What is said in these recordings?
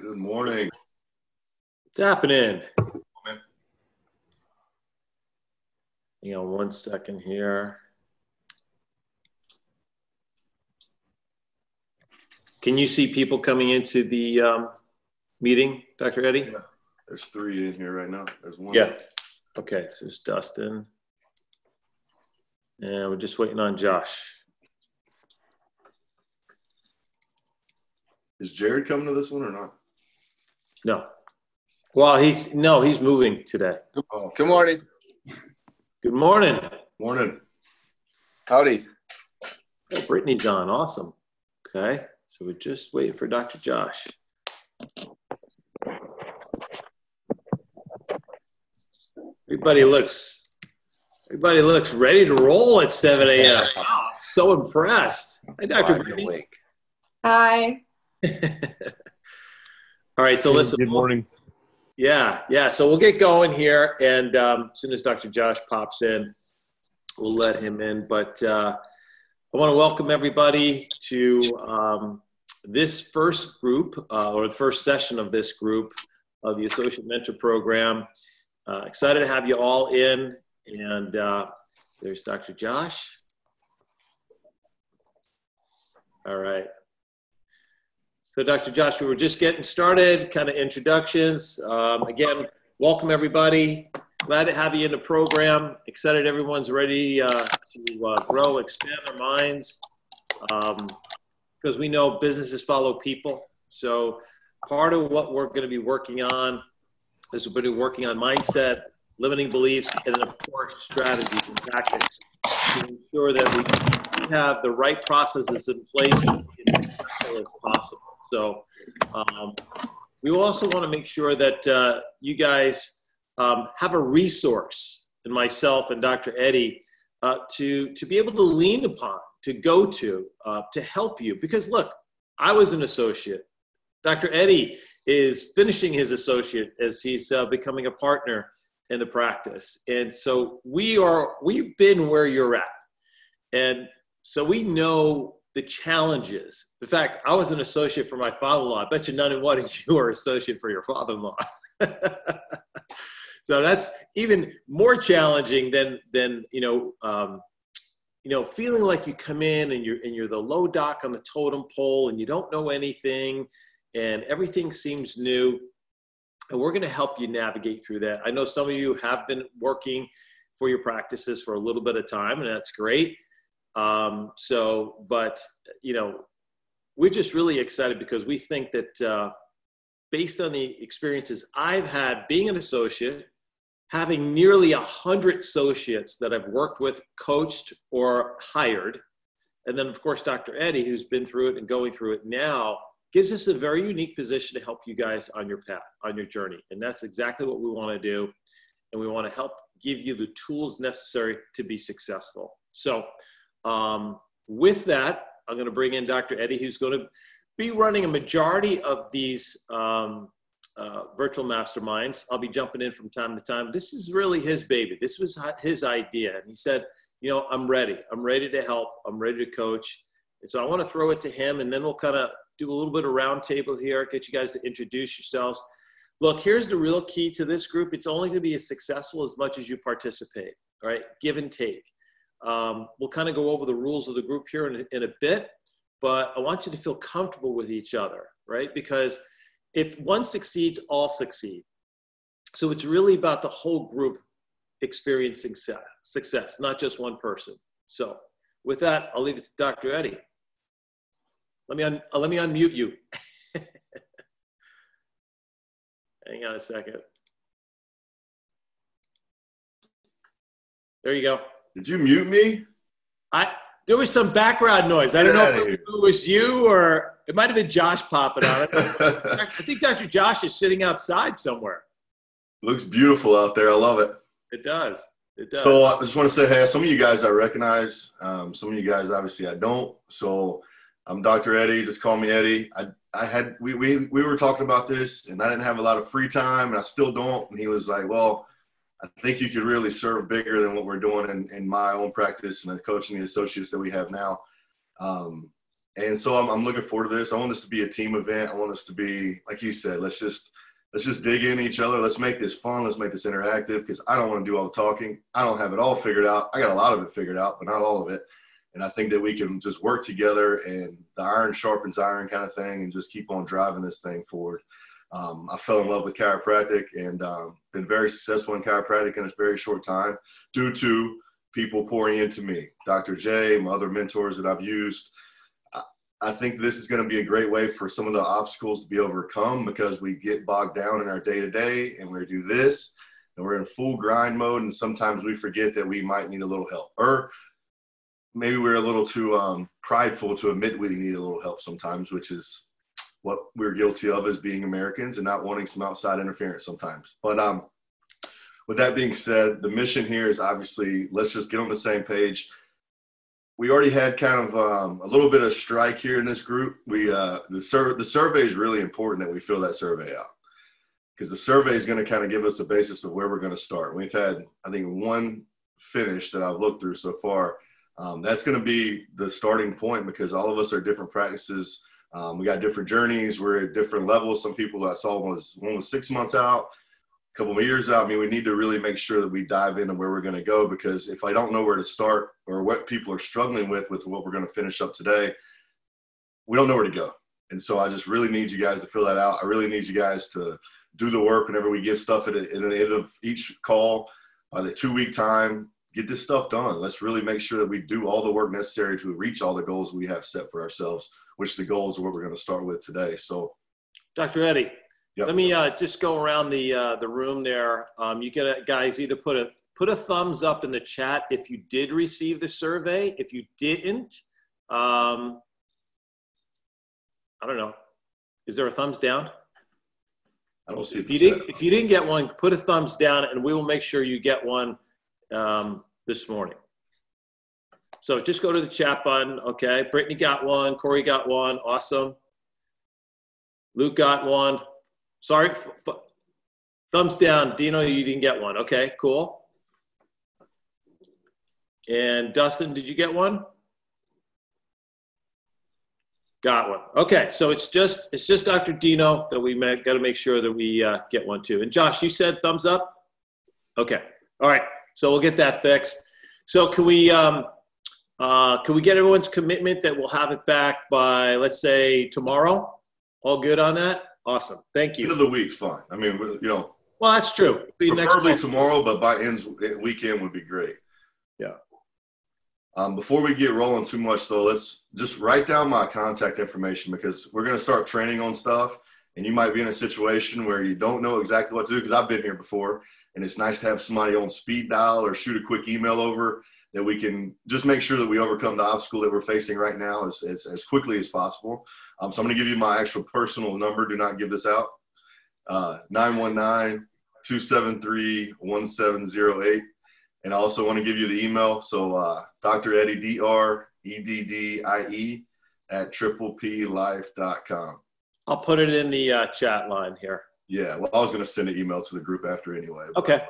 Good morning. What's happening? Man. Hang on 1 second here. Can you see people coming into the meeting, Dr. Eddie? Yeah, there's 3 in here right now. There's 1. Yeah. Okay, so there's Dustin. And we're just waiting on Josh. Is Jared coming to this one or not? No. Well, he's moving today. Oh, Good morning. Good morning. Morning. Howdy. Oh, Brittany's on. Awesome. Okay, so we're just waiting for Dr. Josh. Everybody looks ready to roll at 7 a.m. Wow, so impressed. Hi, Dr. Brittany. Hi. All right, so listen. Good morning. Yeah. So we'll get going here, and as soon as Dr. Josh pops in, we'll let him in. But I want to welcome everybody to this first group, or the first session of this group of the Associate Mentor Program. Excited to have you all in, and there's Dr. Josh. All right. So Dr. Josh, we were just getting started, kind of introductions. Again, welcome everybody. Glad to have you in the program. Excited everyone's ready to grow, expand their minds, because we know businesses follow people. So part of what we're going to be working on is we're going to be working on mindset, limiting beliefs, and then of course strategies and tactics to ensure that we have the right processes in place to be as successful as possible. So we also want to make sure that you guys have a resource, and myself and Dr. Eddie, to be able to lean upon, to go to help you. Because look, I was an associate. Dr. Eddie is finishing his associate as he's becoming a partner in the practice. And so we've been where you're at. And so we know the challenges. In fact, I was an associate for my father-in-law. I bet you none of one of you are associate for your father-in-law. So that's even more challenging than feeling like you come in and you're the low doc on the totem pole and you don't know anything and everything seems new. And we're going to help you navigate through that. I know some of you have been working for your practices for a little bit of time, and that's great. But we're just really excited because we think that based on the experiences I've had being an associate, having nearly 100 associates that I've worked with, coached, or hired, and then of course Dr. Eddie, who's been through it and going through it now, gives us a very unique position to help you guys on your path, on your journey. And that's exactly what we want to do. And we want to help give you the tools necessary to be successful. So with that, I'm going to bring in Dr. Eddie, who's going to be running a majority of these virtual masterminds. I'll be jumping in from time to time. This is really his baby. This was his idea. And he said, I'm ready. I'm ready to help. I'm ready to coach. And so I want to throw it to him, and then we'll kind of do a little bit of round table here, get you guys to introduce yourselves. Look, here's the real key to this group. It's only going to be as successful as much as you participate, all right? Give and take. We'll kind of go over the rules of the group here in a bit, but I want you to feel comfortable with each other, right? Because if one succeeds, all succeed. So it's really about the whole group experiencing success, not just one person. So with that, I'll leave it to Dr. Eddie. Let me unmute you. Hang on a second. There you go. Did you mute me? There was some background noise. I don't know if it was you or it might have been Josh popping on it. I think Dr. Josh is sitting outside somewhere. Looks beautiful out there. I love it. It does. It does. So I just want to say, hey, some of you guys I recognize. Some of you guys, obviously, I don't. So I'm Dr. Eddie. Just call me Eddie. We were talking about this, and I didn't have a lot of free time, and I still don't. And he was like, well, I think you could really serve bigger than what we're doing in my own practice and the coaching the associates that we have now. And so I'm looking forward to this. I want this to be a team event. I want this to be, like you said, let's just dig in each other. Let's make this fun. Let's make this interactive, because I don't want to do all the talking. I don't have it all figured out. I got a lot of it figured out, but not all of it. And I think that we can just work together, and the iron sharpens iron kind of thing, and just keep on driving this thing forward. I fell in love with chiropractic and been very successful in chiropractic in a very short time due to people pouring into me. Dr. J, my other mentors that I've used. I think this is going to be a great way for some of the obstacles to be overcome, because we get bogged down in our day-to-day and we do this and we're in full grind mode. And sometimes we forget that we might need a little help, or maybe we're a little too prideful to admit we need a little help sometimes, which is what we're guilty of as being Americans and not wanting some outside interference sometimes. But with that being said, the mission here is obviously, let's just get on the same page. We already had kind of a little bit of strike here in this group. The survey is really important that we fill that survey out, because the survey is going to kind of give us a basis of where we're going to start. We've had, I think, one finish that I've looked through so far. That's going to be the starting point, because all of us are different practices. We got different journeys. We're at different levels. Some people I saw one was 6 months out, a couple of years out. I mean, we need to really make sure that we dive into where we're going to go, because if I don't know where to start or what people are struggling with what we're going to finish up today, we don't know where to go. And so I just really need you guys to fill that out. I really need you guys to do the work whenever we give stuff at the end of each call, by the 2-week time. Get this stuff done. Let's really make sure that we do all the work necessary to reach all the goals we have set for ourselves, which the goals are what we're going to start with today. So, Dr. Eddie, yep. Let me just go around the room there. You guys either put a thumbs up in the chat if you did receive the survey. If you didn't, I don't know. Is there a thumbs down? I don't see. If you didn't get one, put a thumbs down, and we will make sure you get one this morning. So just go to the chat button. Okay. Brittany got one. Corey got one. Awesome. Luke got one. Sorry. Thumbs down. Dino, you didn't get one. Okay, cool. And Dustin, did you get one? Got one. Okay. So it's just Dr. Dino that we got to make sure that we get one too. And Josh, you said thumbs up? Okay. All right. So we'll get that fixed. So can we get everyone's commitment that we'll have it back by, let's say, tomorrow? All good on that? Awesome. Thank you. End of the week's fine. I mean, Well, that's true. Preferably tomorrow, but by weekend would be great. Yeah. Before we get rolling too much, though, let's just write down my contact information, because we're going to start training on stuff, and you might be in a situation where you don't know exactly what to do, because I've been here before. And it's nice to have somebody on speed dial or shoot a quick email over, that we can just make sure that we overcome the obstacle that we're facing right now as quickly as possible. So I'm going to give you my actual personal number. Do not give this out. 919-273-1708. And I also want to give you the email. So Dr. Eddie, DREDDIE @PPPlife.com. I'll put it in the chat line here. Yeah, well, I was going to send an email to the group after anyway. But, okay.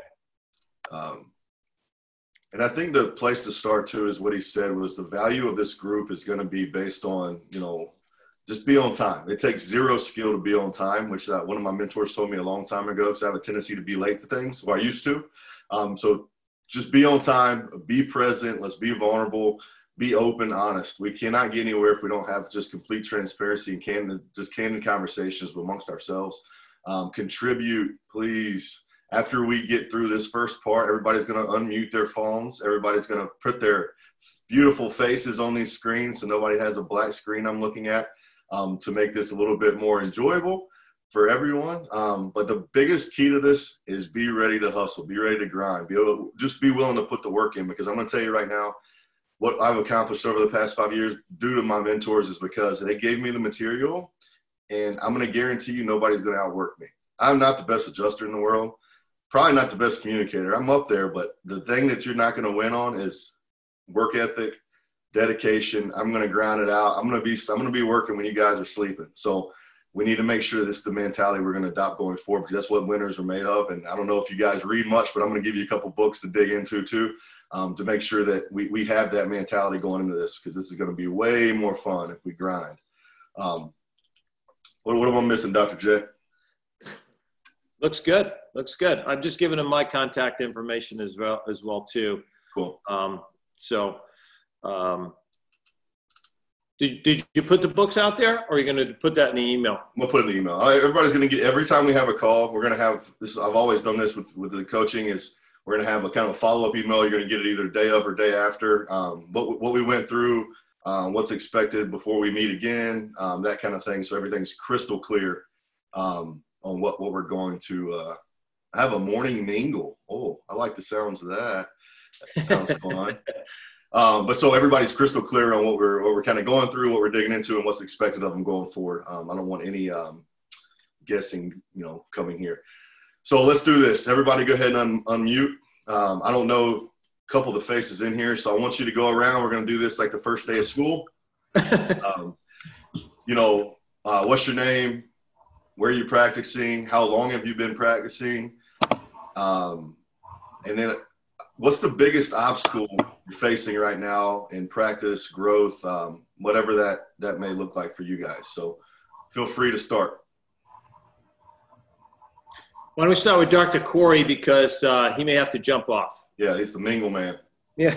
And I think the place to start, too, is what he said was the value of this group is going to be based on, just be on time. It takes zero skill to be on time, which one of my mentors told me a long time ago, because I have a tendency to be late to things, or I used to. So just be on time, be present, let's be vulnerable, be open, honest. We cannot get anywhere if we don't have just complete transparency and candid conversations amongst ourselves. Contribute, please. After we get through this first part, everybody's going to unmute their phones. Everybody's going to put their beautiful faces on these screens, so nobody has a black screen I'm looking at, to make this a little bit more enjoyable for everyone. But the biggest key to this is be ready to hustle, be ready to grind, just be willing to put the work in, because I'm going to tell you right now, what I've accomplished over the past 5 years due to my mentors is because they gave me the material, and I'm going to guarantee you nobody's going to outwork me. I'm not the best adjuster in the world, probably not the best communicator. I'm up there, but the thing that you're not going to win on is work ethic, dedication. I'm going to grind it out. I'm going to be working when you guys are sleeping. So we need to make sure this is the mentality we're going to adopt going forward, because that's what winners are made of. And I don't know if you guys read much, but I'm going to give you a couple books to dig into too. to make sure that we have that mentality going into this, because this is going to be way more fun if we grind. What am I missing, Dr. J? Looks good. Looks good. I'm just giving him my contact information as well too. Cool. Did you put the books out there, or are you going to put that in the email? I'm going to put it in the email. Everybody's going to get, every time we have a call, we're going to have this. I've always done this with the coaching, is we're going to have a kind of follow-up email. You're going to get it either day of or day after. What we went through, what's expected before we meet again, that kind of thing. So everything's crystal clear on what we're going to have a morning mingle. Oh, I like the sounds of that. That sounds fun. But so everybody's crystal clear on what we're kind of going through, what we're digging into, and what's expected of them going forward. I don't want any guessing, coming here. So let's do this. Everybody go ahead and unmute. I don't know a couple of the faces in here, so I want you to go around. We're going to do this like the first day of school. What's your name? Where are you practicing? How long have you been practicing? And then what's the biggest obstacle you're facing right now in practice, growth, whatever that may look like for you guys? So feel free to start. Why don't we start with Dr. Corey, because he may have to jump off. Yeah, he's the mingle man. Yeah.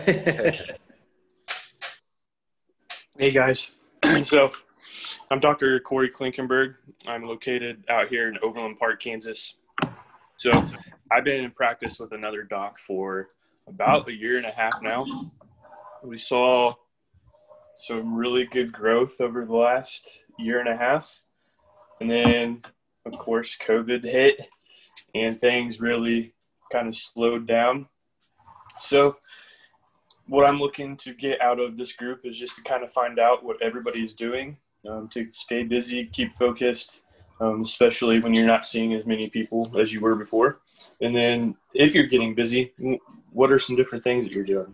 Hey, guys. So I'm Dr. Corey Klinkenberg. I'm located out here in Overland Park, Kansas. So I've been in practice with another doc for about a year and a half now. We saw some really good growth over the last year and a half. And then, of course, COVID hit and things really kind of slowed down. So what I'm looking to get out of this group is just to kind of find out what everybody is doing, to stay busy, keep focused, especially when you're not seeing as many people as you were before. And then if you're getting busy, what are some different things that you're doing?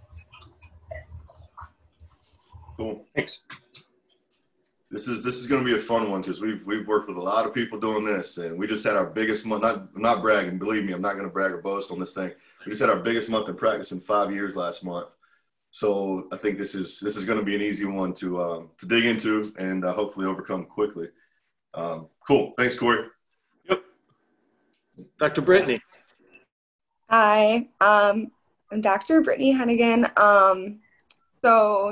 Cool. Thanks. This is going to be a fun one, because we've worked with a lot of people doing this, and we just had our biggest month. I'm not bragging, believe me, I'm not going to brag or boast on this thing. We just had our biggest month in practice in 5 years last month. So I think this is going to be an easy one to dig into and hopefully overcome quickly. Cool. Thanks, Corey. Yep. Dr. Brittany. Hi, I'm Dr. Brittany Hennigan. So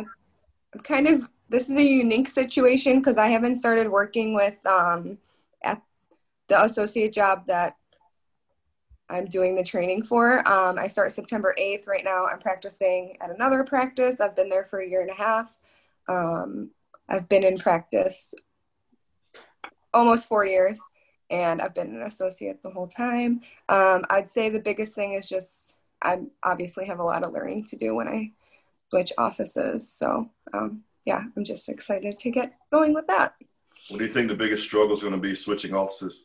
this is a unique situation because I haven't started working with at the associate job that I'm doing the training for. I start September 8th. Right now I'm practicing at another practice. I've been there for a year and a half. I've been in practice almost 4 years, and I've been an associate the whole time. I'd say the biggest thing is just I obviously have a lot of learning to do when I switch offices. So yeah, I'm just excited to get going with that. What do you think the biggest struggle is going to be switching offices?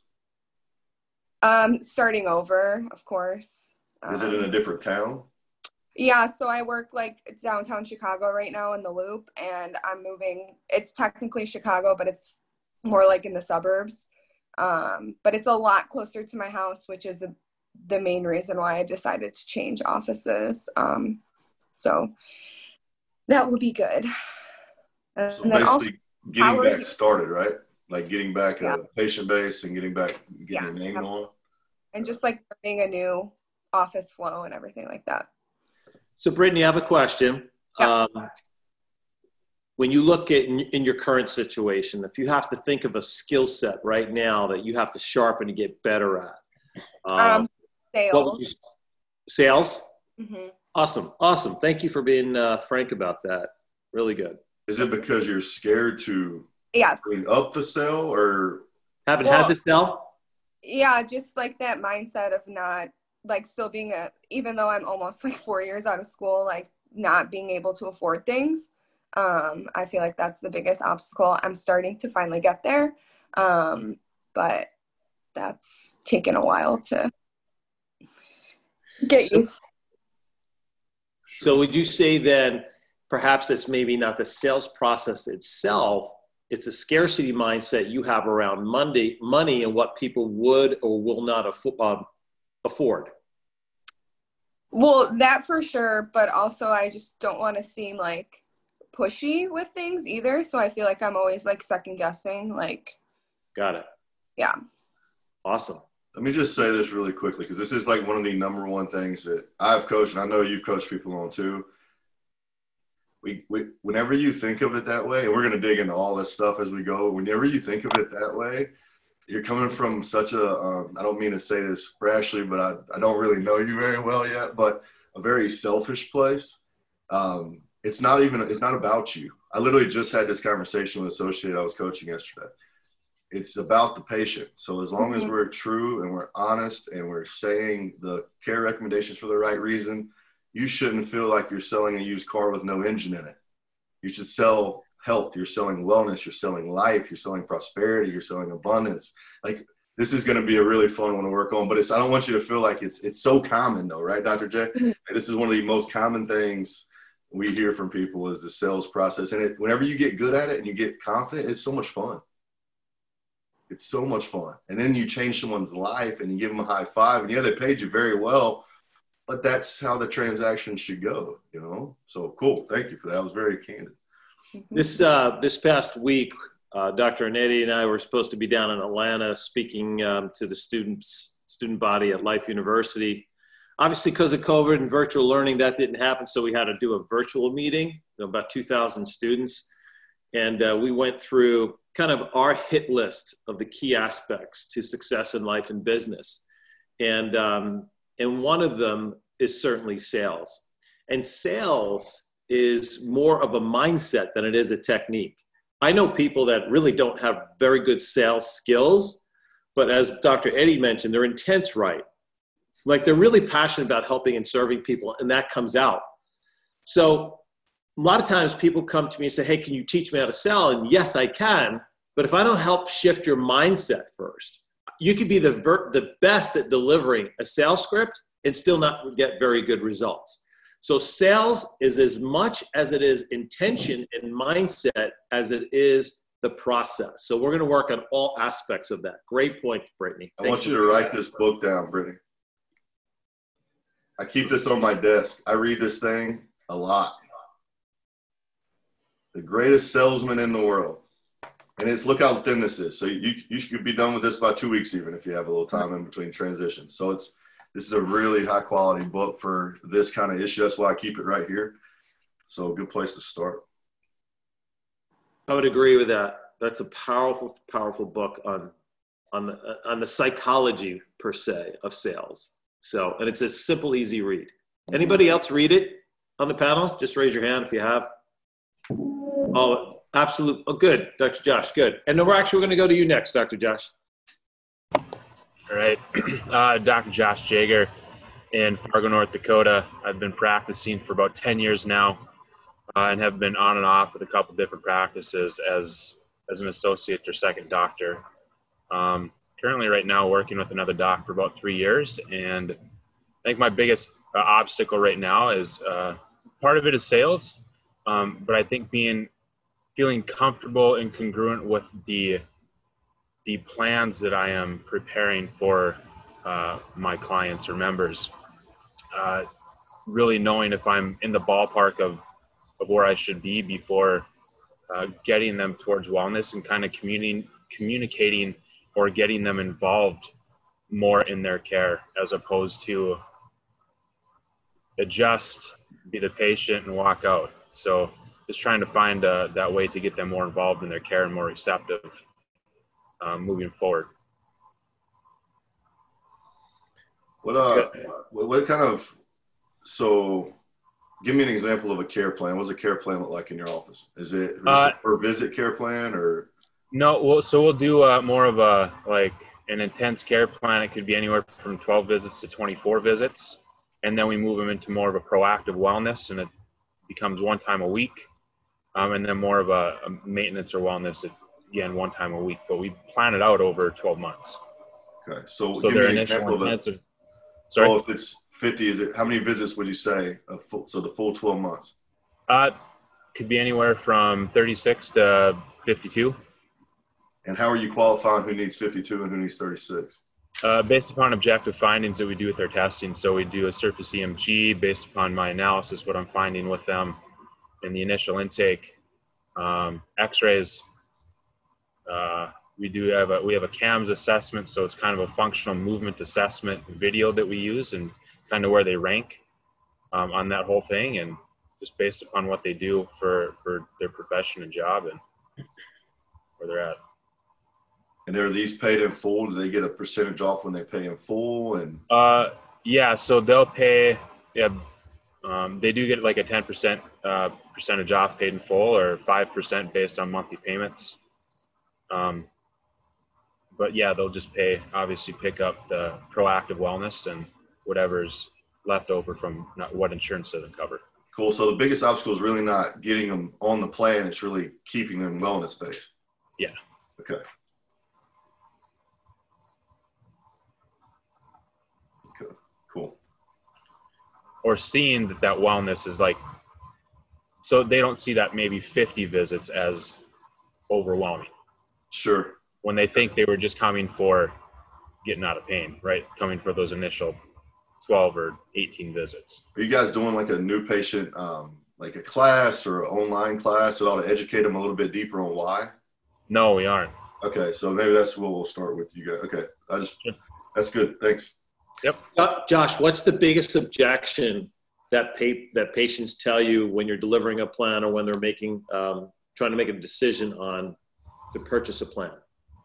Starting over, of course. Is it in a different town? Yeah, so I work like downtown Chicago right now in the Loop, and I'm moving. It's technically Chicago, but it's more like in the suburbs. But it's a lot closer to my house, which is the main reason why I decided to change offices. So that would be good. So basically also, getting back started, right? Like getting back a patient base and getting your name on. And just like learning a new office flow and everything like that. So Brittany, I have a question. Yeah. When you look at in your current situation, if you have to think of a skill set right now that you have to sharpen and get better at, sales. What would you, sales? Mm-hmm. Awesome. Thank you for being frank about that. Really good. Is it because you're scared to bring up the sell, or haven't had to sell? Yeah, just like that mindset of not like still being even though I'm almost like 4 years out of school, like not being able to afford things. I feel like that's the biggest obstacle. I'm starting to finally get there. But that's taken a while to get used. So would you say then perhaps it's maybe not the sales process itself, it's a scarcity mindset you have around money and what people would or will not afford? Well, that for sure, but also I just don't want to seem like pushy with things either. So I feel like I'm always like second guessing. Like, Got it. yeah. Awesome. Let me just say this really quickly, because this is like one of the number one things that I've coached, and I know you've coached people on too. Whenever you think of it that way, and we're going to dig into all this stuff as we go, whenever you think of it that way, you're coming from such a, I don't mean to say this rashly, but I don't really know you very well yet, but a very selfish place. It's not about you. I literally just had this conversation with an associate I was coaching yesterday. It's about the patient. So as long as we're true and we're honest and we're saying the care recommendations for the right reason, you shouldn't feel like you're selling a used car with no engine in it. You should sell health. You're selling wellness. You're selling life. You're selling prosperity. You're selling abundance. Like, this is going to be a really fun one to work on, but I don't want you to feel like it's so common though, right, Dr. J? And this is one of the most common things we hear from people is the sales process. And whenever you get good at it and you get confident, it's so much fun. It's so much fun. And then you change someone's life and you give them a high five, and yeah, they paid you very well, but that's how the transaction should go, you know? So cool. Thank you for that. I was very candid. This past week, Dr. Anetti and I were supposed to be down in Atlanta speaking to the student body at Life University. Obviously, because of COVID and virtual learning, that didn't happen. So we had to do a virtual meeting, about 2,000 students. And we went through kind of our hit list of the key aspects to success in life and business. And one of them is certainly sales. And sales is more of a mindset than it is a technique. I know people that really don't have very good sales skills, but as Dr. Eddie mentioned, their intent's right. Like, they're really passionate about helping and serving people, and that comes out. So a lot of times people come to me and say, hey, can you teach me how to sell? And yes, I can. But if I don't help shift your mindset first, you could be the best at delivering a sales script and still not get very good results. So sales is as much as it is intention and mindset as it is the process. So we're going to work on all aspects of that. Great point, Brittany. I want you to write this book down, Brittany. I keep this on my desk. I read this thing a lot. The greatest salesman in the world. And it's, look how thin this is. So you could be done with this by 2 weeks even if you have a little time in between transitions. So this is a really high quality book for this kind of issue. That's why I keep it right here. So a good place to start. I would agree with that. That's a powerful, powerful book on the psychology per se of sales. So, and it's a simple, easy read. Anybody else read it on the panel? Just raise your hand if you have. Oh, absolutely. Oh, good. Dr. Josh, good. And then we're actually going to go to you next, Dr. Josh. All right. Dr. Josh Jager in Fargo, North Dakota. I've been practicing for about 10 years now and have been on and off with a couple different practices as an associate or second doctor. Currently right now working with another doc for about 3 years. And I think my biggest obstacle right now is part of it is sales. But I think feeling comfortable and congruent with the plans that I am preparing for my clients or members, really knowing if I'm in the ballpark of where I should be before getting them towards wellness and kind of communicating or getting them involved more in their care as opposed to adjust, be the patient and walk out. So just trying to find that way to get them more involved in their care and more receptive moving forward. What kind of, so give me an example of a care plan. What does a care plan look like in your office? Is it just a per visit care plan or? No, we'll do more of an intense care plan. It could be anywhere from 12 visits to 24 visits. And then we move them into more of a proactive wellness, and it becomes 1 time a week. And then more of a maintenance or wellness, again, 1 time a week. But we plan it out over 12 months. Okay. So give me an example of that. Sorry? So if it's 50, how many visits would you say? So the full 12 months? Could be anywhere from 36 to 52. And how are you qualifying who needs 52 and who needs 36? Based upon objective findings that we do with our testing. So we do a surface EMG based upon my analysis, what I'm finding with them in the initial intake. X-rays. We have a CAMS assessment, so it's kind of a functional movement assessment video that we use and kind of where they rank on that whole thing, and just based upon what they do for their profession and job and where they're at. And are these paid in full? Do they get a percentage off when they pay in full? And yeah, so they'll pay. Yeah, they do get like a 10% percentage off paid in full, or 5% based on monthly payments. But yeah, they'll just pay. Obviously, pick up the proactive wellness and whatever's left over from what insurance doesn't cover. Cool. So the biggest obstacle is really not getting them on the plan. It's really keeping them wellness based. Yeah. Okay. Cool. Or seeing that wellness is like, so they don't see that maybe 50 visits as overwhelming. Sure. When they think they were just coming for getting out of pain, right? Coming for those initial 12 or 18 visits. Are you guys doing like a new patient, like a class or an online class at all to educate them a little bit deeper on why? No, we aren't. Okay. So maybe that's what we'll start with you guys. Okay. That's good. Thanks. Yep. Josh, what's the biggest objection that patients tell you when you're delivering a plan or when they're making, trying to make a decision on to purchase a plan?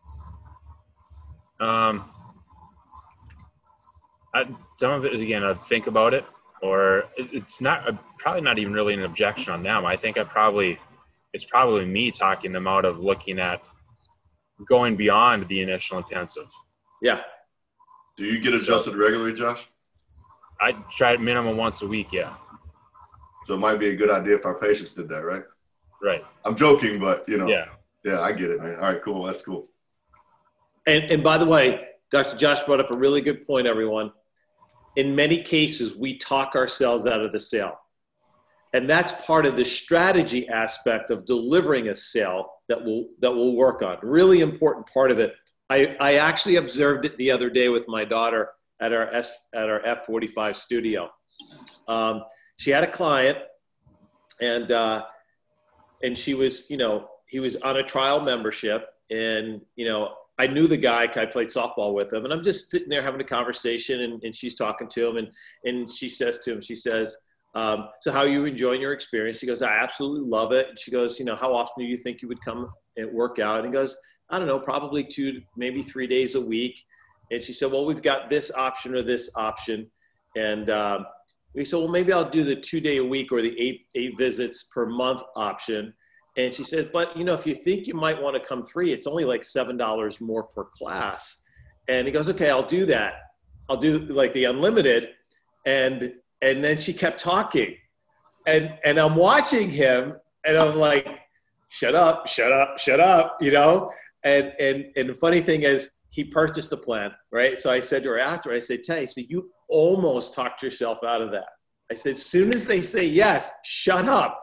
Some of it, again, I'd think about it, or it's not probably not even really an objection on them. I think it's probably me talking them out of looking at going beyond the initial intensive. Yeah. Do you get adjusted regularly, Josh? I try it minimum once a week. Yeah. So it might be a good idea if our patients did that, right? Right. I'm joking, but you know. Yeah, I get it, man. All right, cool. That's cool. And by the way, Dr. Josh brought up a really good point, everyone. In many cases, we talk ourselves out of the sale. And that's part of the strategy aspect of delivering a sale that we'll work on. Really important part of it. I actually observed it the other day with my daughter at our F45 studio. She had a client, and she was, he was on a trial membership, and I knew the guy. I played softball with him, and I'm just sitting there having a conversation, and she's talking to him, and she says to him, so how are you enjoying your experience? He goes, I absolutely love it. And she goes, how often do you think you would come and work out? And he goes, I don't know, probably 2, maybe 3 days a week. And she said, well, we've got this option or this option. And we said, well, maybe I'll do the 2-day a week or the 8 visits per month option. And she said, but if you think you might want to come 3, it's only like $7 more per class. And he goes, okay, I'll do that. I'll do like the unlimited. And then she kept talking, and I'm watching him, and I'm like, shut up. And the funny thing is, he purchased the plan, right? So I said to her after, I said, Tay, so you almost talked yourself out of that. I said, as soon as they say yes, shut up.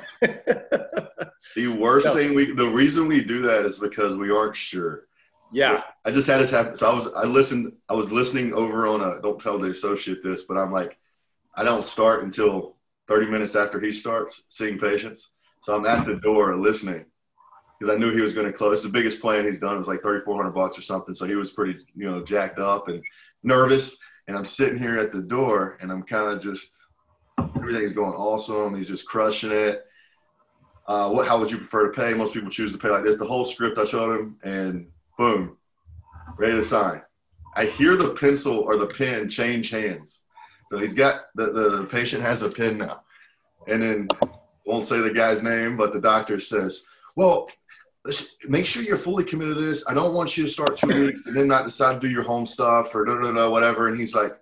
The worst thing the reason we do that is because we aren't sure. Yeah. I just had this happen. So I was listening over on don't tell the associate this, but I'm like, I don't start until 30 minutes after he starts seeing patients. So I'm at the door listening because I knew he was going to close. It's the biggest plan he's done. It was like $3,400 or something. So he was pretty, jacked up and nervous. And I'm sitting here at the door, and I'm kind of just, everything's going awesome. He's just crushing it. How would you prefer to pay? Most people choose to pay like this. The whole script I showed him, and boom, ready to sign. I hear the pencil or the pen change hands. So he's got the patient has a pen now, and then won't say the guy's name, but the doctor says, well, make sure you're fully committed to this. I don't want you to start 2 weeks and then not decide to do your home stuff or whatever. And he's like,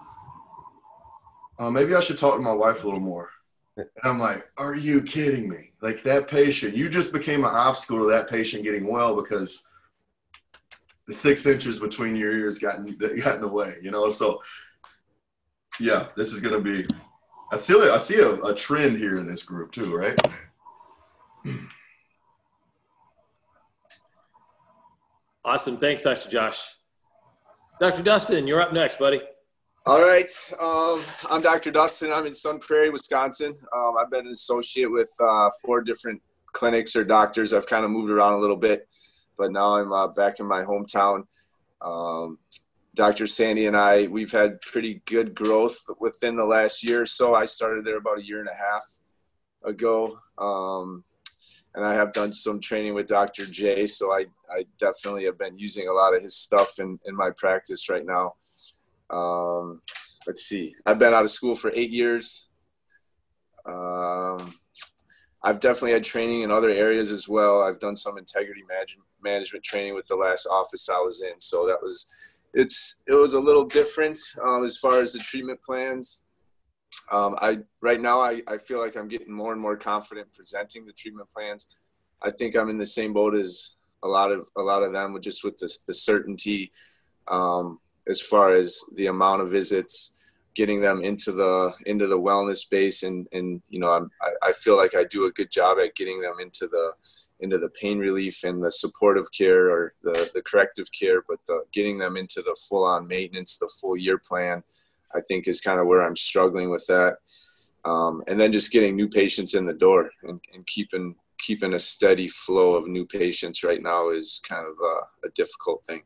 maybe I should talk to my wife a little more. And I'm like, are you kidding me? Like, that patient, you just became an obstacle to that patient getting well because the 6 inches between your ears got in the way, So, yeah, this is going to be – I see a trend here in this group too, right? Awesome. Thanks, Dr. Josh. Dr. Dustin, you're up next, buddy. All right. I'm Dr. Dustin. I'm in Sun Prairie, Wisconsin. I've been an associate with 4 different clinics or doctors. I've kind of moved around a little bit, but now I'm back in my hometown. Dr. Sandy and I, we've had pretty good growth within the last year or so. I started there about 1.5 years ago. And I have done some training with Dr. J, so I definitely have been using a lot of his stuff in my practice right now. Let's see. I've been out of school for 8 years. I've definitely had training in other areas as well. I've done some integrity management training with the last office I was in, so it was a little different as far as the treatment plans. Right now I feel like I'm getting more and more confident presenting the treatment plans. I think I'm in the same boat as a lot of them, with the certainty as far as the amount of visits, getting them into the wellness space, and I feel like I do a good job at getting them into the pain relief and the supportive care or the corrective care, but getting them into the full-on maintenance, the full year plan, I think is kind of where I'm struggling with that. And then just getting new patients in the door and keeping a steady flow of new patients right now is kind of a difficult thing.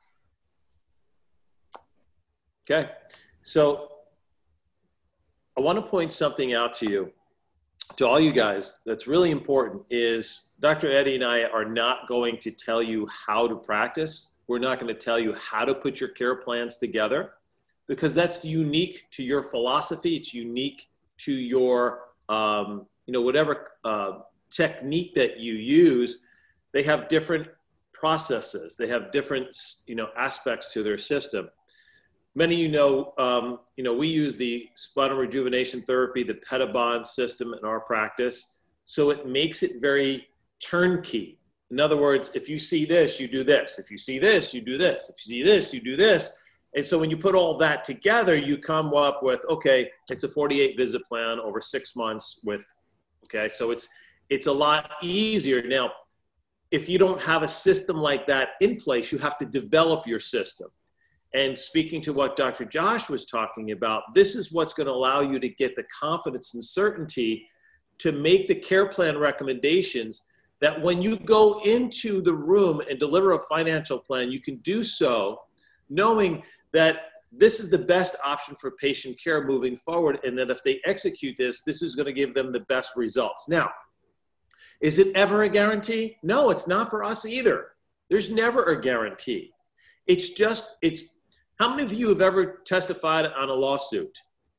Okay. So I want to point something out to all you guys that's really important is Dr. Eddie and I are not going to tell you how to practice. We're not going to tell you how to put your care plans together, because that's unique to your philosophy. It's unique to your, whatever technique that you use. They have different processes. They have different, aspects to their system. Many we use the spinal rejuvenation therapy, the Pettibon system in our practice. So it makes it very turnkey. In other words, if you see this, you do this. If you see this, you do this. If you see this, you do this. And so when you put all that together, you come up with, okay, it's a 48 visit plan over 6 months so it's a lot easier. Now, if you don't have a system like that in place, you have to develop your system. And speaking to what Dr. Josh was talking about, this is what's going to allow you to get the confidence and certainty to make the care plan recommendations that when you go into the room and deliver a financial plan, you can do so knowing that this is the best option for patient care moving forward, and that if they execute this is going to give them the best results. Now, is it ever a guarantee? No, it's not for us either. There's never a guarantee. It's how many of you have ever testified on a lawsuit?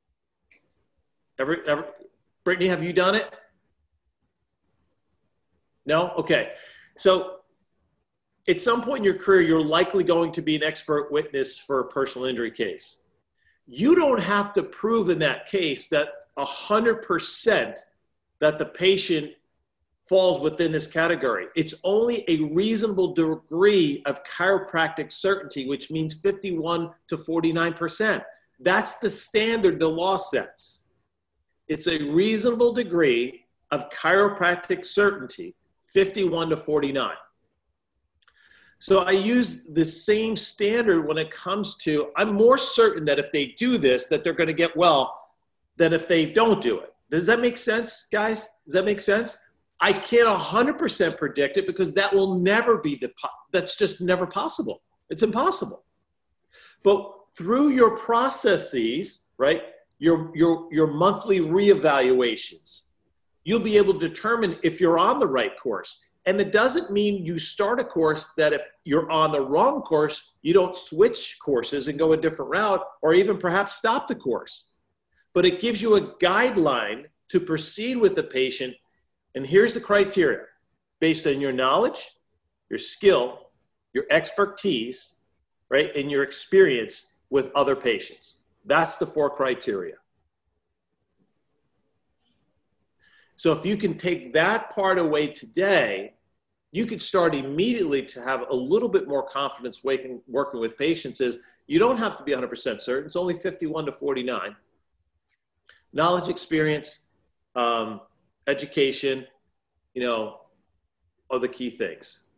Ever? Brittany, have you done it? No? Okay. So at some point in your career, you're likely going to be an expert witness for a personal injury case. You don't have to prove in that case that 100% that the patient falls within this category. It's only a reasonable degree of chiropractic certainty, which means 51 to 49%. That's the standard the law sets. It's a reasonable degree of chiropractic certainty, 51 to 49. So I use the same standard when it comes to, I'm more certain that if they do this, that they're going to get well than if they don't do it. Does that make sense, guys? Does that make sense? I can't 100% predict it because that will never be that's just never possible. It's impossible. But through your processes, right, your monthly reevaluations, you'll be able to determine if you're on the right course. And it doesn't mean you start a course that if you're on the wrong course, you don't switch courses and go a different route or even perhaps stop the course. But it gives you a guideline to proceed with the patient. And here's the criteria based on your knowledge, your skill, your expertise, right, and your experience with other patients. That's the 4 criteria. So if you can take that part away today, you could start immediately to have a little bit more confidence working with patients. Is you don't have to be 100% certain. It's only 51 to 49. Knowledge, experience, education, are the key things.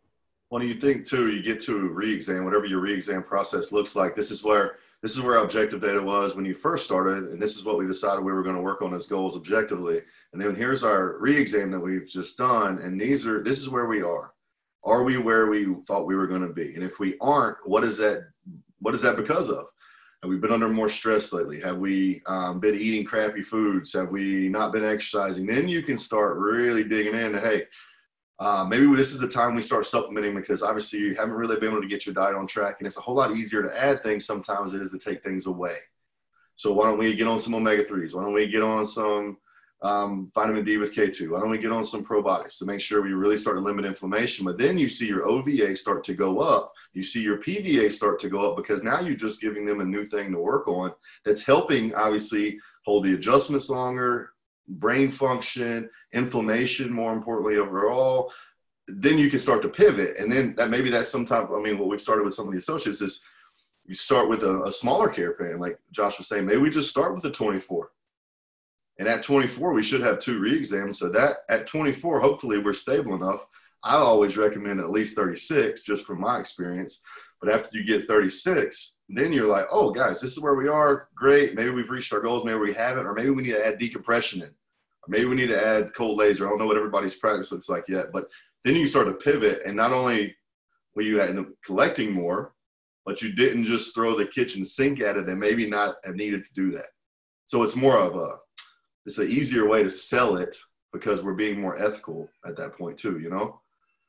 Well, you think too, you get to a re-exam, whatever your re-exam process looks like. This is where our objective data was when you first started, and this is what we decided we were going to work on as goals objectively. And then here's our re-exam that we've just done, and this is where we are. Are we where we thought we were going to be? And if we aren't, what is that because of? Have we been under more stress lately? Have we been eating crappy foods? Have we not been exercising? Then you can start really digging into, hey, maybe this is the time we start supplementing, because obviously you haven't really been able to get your diet on track, and it's a whole lot easier to add things sometimes it is to take things away. So why don't we get on some omega-3s? Why don't we get on some vitamin D with K2? Why don't we get on some probiotics to make sure we really start to limit inflammation? But then you see your OVA start to go up. You see your PVA start to go up, because now you're just giving them a new thing to work on that's helping obviously hold the adjustments longer, brain function, inflammation, more importantly overall. Then you can start to pivot. And then that's sometimes, what we've started with some of the associates is you start with a smaller care plan. Like Josh was saying, maybe we just start with a 24. And at 24, we should have 2 re-exams. So that at 24, hopefully we're stable enough. I always recommend at least 36, just from my experience. But after you get 36, then you're like, oh, guys, this is where we are. Great. Maybe we've reached our goals. Maybe we haven't. Or maybe we need to add decompression in. Or maybe we need to add cold laser. I don't know what everybody's practice looks like yet. But then you start to pivot. And not only will you end up collecting more, but you didn't just throw the kitchen sink at it and maybe not have needed to do that. So it's more of it's an easier way to sell it, because we're being more ethical at that point too, you know?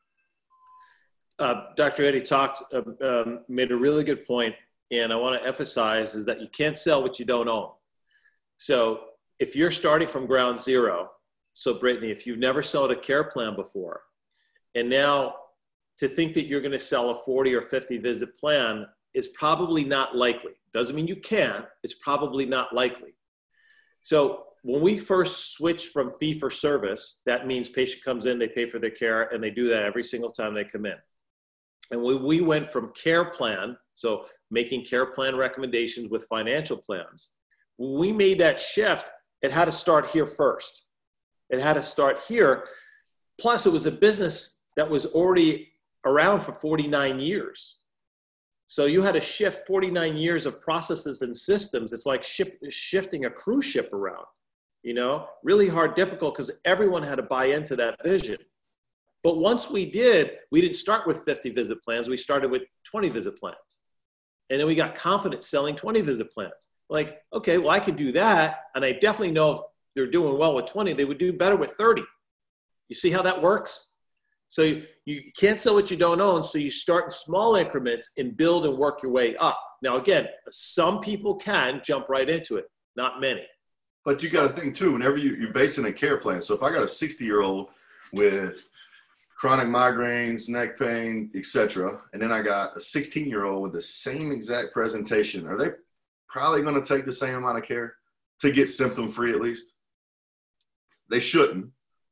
Dr. Eddie made a really good point, and I want to emphasize is that you can't sell what you don't own. So if you're starting from ground zero, so Brittany, if you've never sold a care plan before, and now to think that you're going to sell a 40 or 50 visit plan is probably not likely. Doesn't mean you can't, it's probably not likely. So when we first switched from fee for service, that means patient comes in, they pay for their care, and they do that every single time they come in. And when we went from care plan, so making care plan recommendations with financial plans, when we made that shift, it had to start here first. It had to start here. Plus, it was a business that was already around for 49 years. So you had to shift 49 years of processes and systems. It's like shifting a cruise ship around, really hard, difficult, because everyone had to buy into that vision. But once we didn't start with 50 visit plans. We started with 20 visit plans. And then we got confident selling 20 visit plans. Like, okay, well, I could do that. And I definitely know if they're doing well with 20, they would do better with 30. You see how that works? So you can't sell what you don't own. So you start in small increments and build and work your way up. Now, again, some people can jump right into it, not many. But you got to think too, whenever you're basing a care plan. So if I got a 60-year-old with chronic migraines, neck pain, etc., and then I got a 16-year-old with the same exact presentation, are they probably going to take the same amount of care to get symptom-free at least? They shouldn't,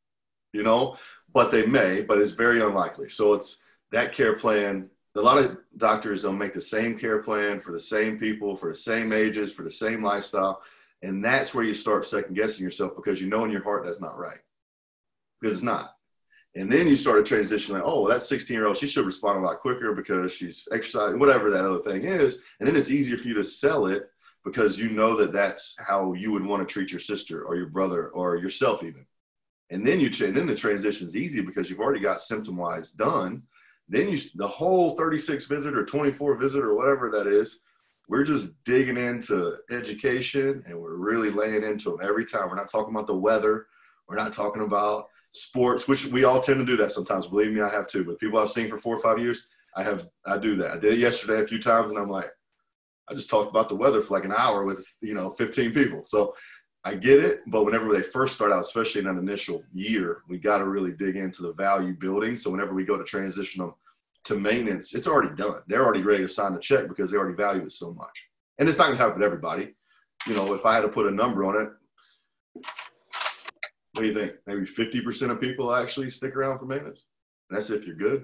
but they may, but it's very unlikely. So it's that care plan. A lot of doctors, they'll make the same care plan for the same people, for the same ages, for the same lifestyle. And that's where you start second guessing yourself, because you know in your heart that's not right, because it's not. And then you start to transition like, oh, that 16-year-old, she should respond a lot quicker because she's exercising, whatever that other thing is. And then it's easier for you to sell it, because you know that that's how you would want to treat your sister or your brother or yourself even. And then then the transition is easy, because you've already got symptom-wise done. Then the whole 36 visit or 24 visit or whatever that is, we're just digging into education, and we're really laying into them every time. We're not talking about the weather. We're not talking about sports, which we all tend to do that sometimes. Believe me, I have too. But people I've seen for 4 or 5 years, I do that. I did it yesterday a few times, and I'm like, I just talked about the weather for like an hour with 15 people. So I get it, but whenever they first start out, especially in that initial year, we got to really dig into the value building. So whenever we go to transition them to maintenance, it's already done. They're already ready to sign the check, because they already value it so much. And it's not going to happen to everybody. If I had to put a number on it, what do you think? Maybe 50% of people actually stick around for maintenance. And that's if you're good.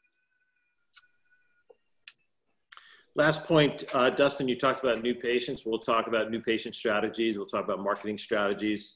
Last point, Dustin, you talked about new patients. We'll talk about new patient strategies. We'll talk about marketing strategies.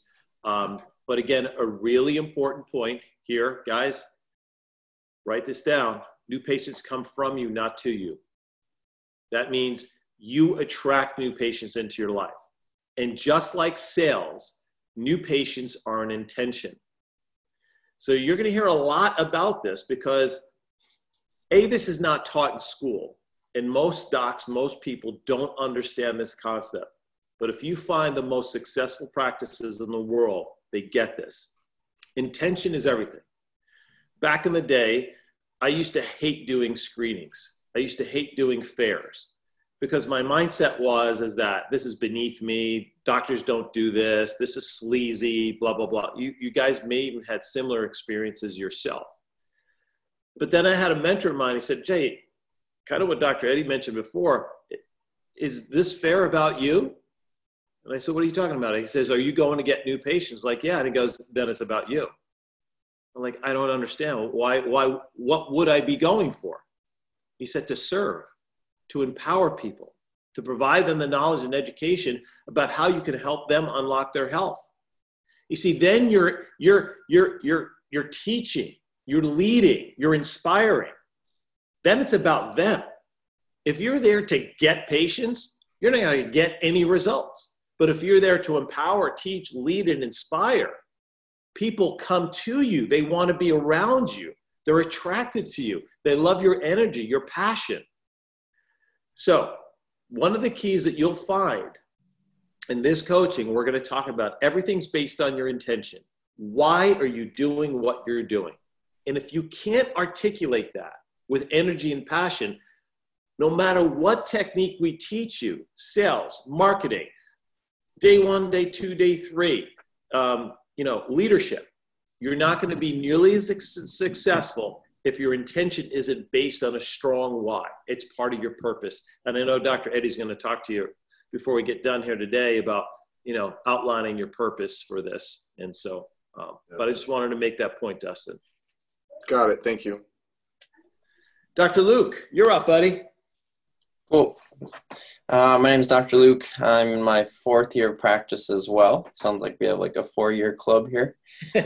But again, a really important point here, guys, write this down. New patients come from you, not to you. That means you attract new patients into your life. And just like sales, new patients are an intention. So you're going to hear a lot about this because this is not taught in school. And most docs, most people don't understand this concept. But if you find the most successful practices in the world, they get this. Intention is everything. Back in the day, I used to hate doing screenings. I used to hate doing fairs because my mindset is that this is beneath me. Doctors don't do this. This is sleazy, blah, blah, blah. You guys may even had similar experiences yourself. But then I had a mentor of mine. He said, Jay, kind of what Dr. Eddie mentioned before, is this fair about you? And I said, what are you talking about? He says, are you going to get new patients? Like, yeah. And he goes, then it's about you. I'm like, I don't understand. Why, what would I be going for? He said, to serve, to empower people, to provide them the knowledge and education about how you can help them unlock their health. You see, then you're teaching, you're leading, you're inspiring. Then it's about them. If you're there to get patients, you're not going to get any results. But if you're there to empower, teach, lead, and inspire, people come to you. They want to be around you. They're attracted to you. They love your energy, your passion. So one of the keys that you'll find in this coaching, we're going to talk about everything's based on your intention. Why are you doing what you're doing? And if you can't articulate that with energy and passion, no matter what technique we teach you, sales, marketing, day 1, day 2, day 3, leadership, you're not going to be nearly as successful if your intention isn't based on a strong why. It's part of your purpose. And I know Dr. Eddie's going to talk to you before we get done here today about, outlining your purpose for this. And so, but I just wanted to make that point, Dustin. Got it. Thank you. Dr. Luke, you're up, buddy. Cool. My name is Dr. Luke. I'm in my 4th year of practice as well. Sounds like we have like a 4-year club here.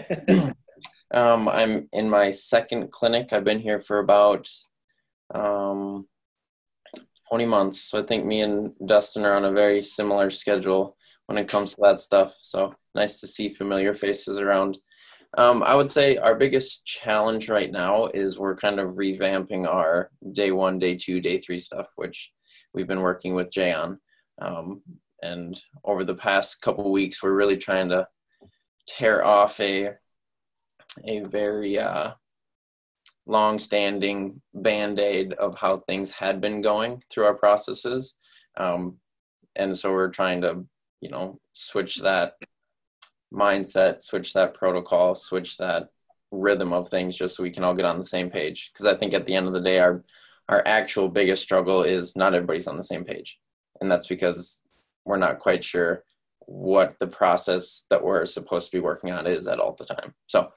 I'm in my 2nd clinic. I've been here for about 20 months. So I think me and Dustin are on a very similar schedule when it comes to that stuff. So nice to see familiar faces around. I would say our biggest challenge right now is we're kind of revamping our day 1, day 2, day 3 stuff, which we've been working with Jay on. And over the past couple of weeks, we're really trying to tear off a very long-standing Band-Aid of how things had been going through our processes. And so we're trying to, switch that mindset, switch that protocol, switch that rhythm of things just so we can all get on the same page. Because I think at the end of the day, our actual biggest struggle is not everybody's on the same page. And that's because we're not quite sure what the process that we're supposed to be working on is at all the time. So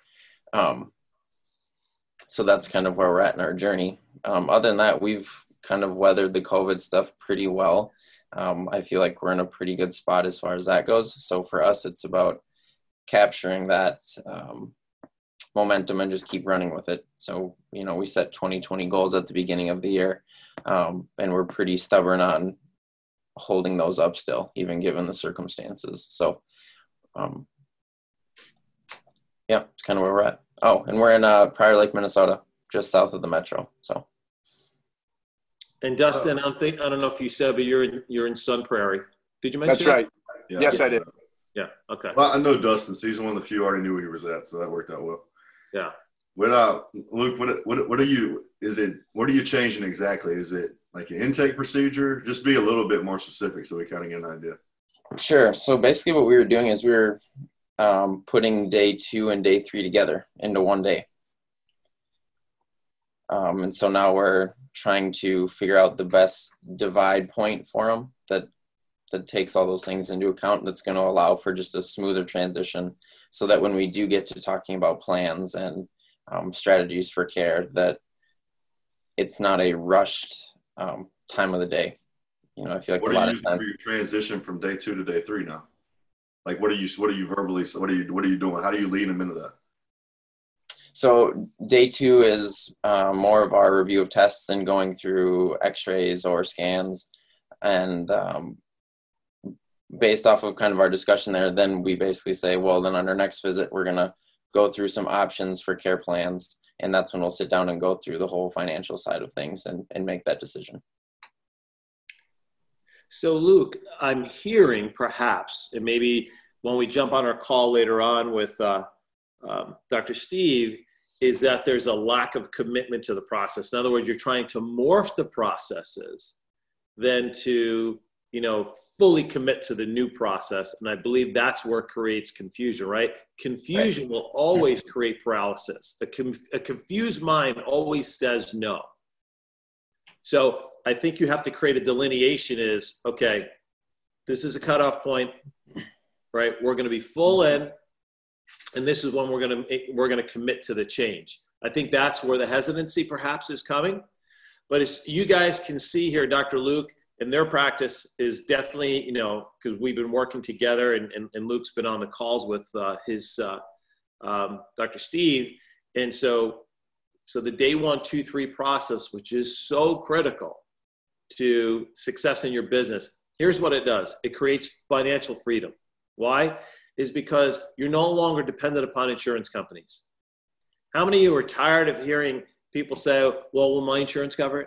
that's kind of where we're at in our journey. Other than that, we've kind of weathered the COVID stuff pretty well. I feel like we're in a pretty good spot as far as that goes. So for us, it's about capturing that momentum and just keep running with it. So, we set 2020 goals at the beginning of the year, and we're pretty stubborn on holding those up still, even given the circumstances. So, it's kind of where we're at. Oh, and we're in Prior Lake, Minnesota, just south of the metro. So. And Dustin, I don't know if you said, but you're in Sun Prairie. Did you mention That's right. Yeah. Yes, I did. Yeah. Okay. Well, I know Dustin, so he's one of the few I already knew where he was at, so that worked out well. Yeah. Luke, what are you changing exactly? Is it like an intake procedure? Just be a little bit more specific so we kind of get an idea. Sure. So basically what we were doing is we were putting day 2 and day 3 together into one day. And so now we're trying to figure out the best divide point for them that takes all those things into account, that's going to allow for just a smoother transition so that when we do get to talking about plans and strategies for care, that it's not a rushed time of the day. I feel like what a lot of times. What are you transition from day 2 to day 3 now? Like, what are you doing? How do you lead them into that? So day 2 is more of our review of tests and going through x-rays or scans. And based off of kind of our discussion there, then we basically say, well, then on our next visit, we're going to go through some options for care plans. And that's when we'll sit down and go through the whole financial side of things and make that decision. So Luke, I'm hearing perhaps, and maybe when we jump on our call later on with Dr. Steve, is that there's a lack of commitment to the process. In other words, you're trying to morph the processes than to, fully commit to the new process. And I believe that's where it creates confusion, right? Confusion will always create paralysis. A confused mind always says no. So I think you have to create a delineation is, okay, this is a cutoff point, right? We're going to be full in, and this is when we're going to commit to the change. I think that's where the hesitancy perhaps is coming. But as you guys can see here, Dr. Luke, and their practice is definitely, because we've been working together and Luke's been on the calls with his Dr. Steve. And so the day 1, 2, 3 process, which is so critical to success in your business, here's what it does. It creates financial freedom. Why? Is because you're no longer dependent upon insurance companies. How many of you are tired of hearing people say, well, will my insurance cover it?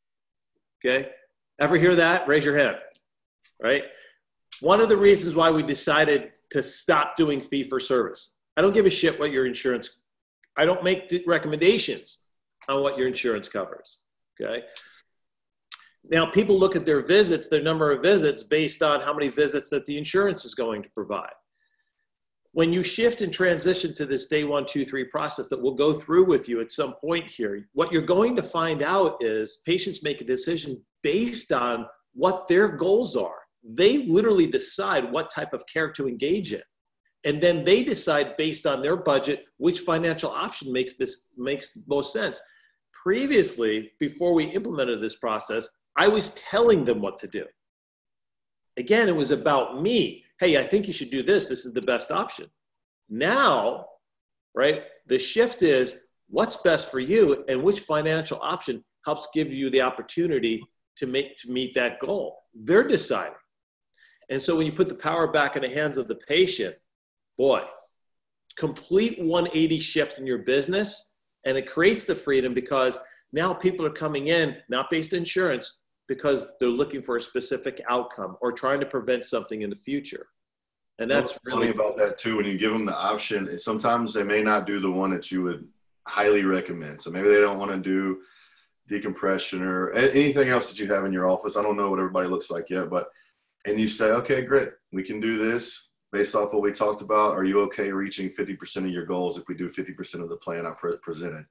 Okay. Ever hear that? Raise your hand, right? One of the reasons why we decided to stop doing fee for service. I don't give a shit what your insurance, I don't make recommendations on what your insurance covers, okay? Now, people look at their visits, their number of visits based on how many visits that the insurance is going to provide. When you shift and transition to this day 1, 2, 3 process that we'll go through with you at some point here, what you're going to find out is patients make a decision based on what their goals are. They literally decide what type of care to engage in. And then they decide based on their budget, which financial option makes most sense. Previously, before we implemented this process, I was telling them what to do. Again, it was about me. Hey, I think you should do this. This is the best option. Now, right, the shift is what's best for you and which financial option helps give you the opportunity to meet that goal. They're deciding. And so when you put the power back in the hands of the patient, boy, complete 180 shift in your business, and it creates the freedom because now people are coming in, not based on insurance, because they're looking for a specific outcome or trying to prevent something in the future. And that's really funny about that too. When you give them the option, sometimes they may not do the one that you would highly recommend. So maybe they don't want to do decompression or anything else that you have in your office. I don't know what everybody looks like yet, and you say, okay, great. We can do this based off what we talked about. Are you okay reaching 50% of your goals if we do 50% of the plan I presented?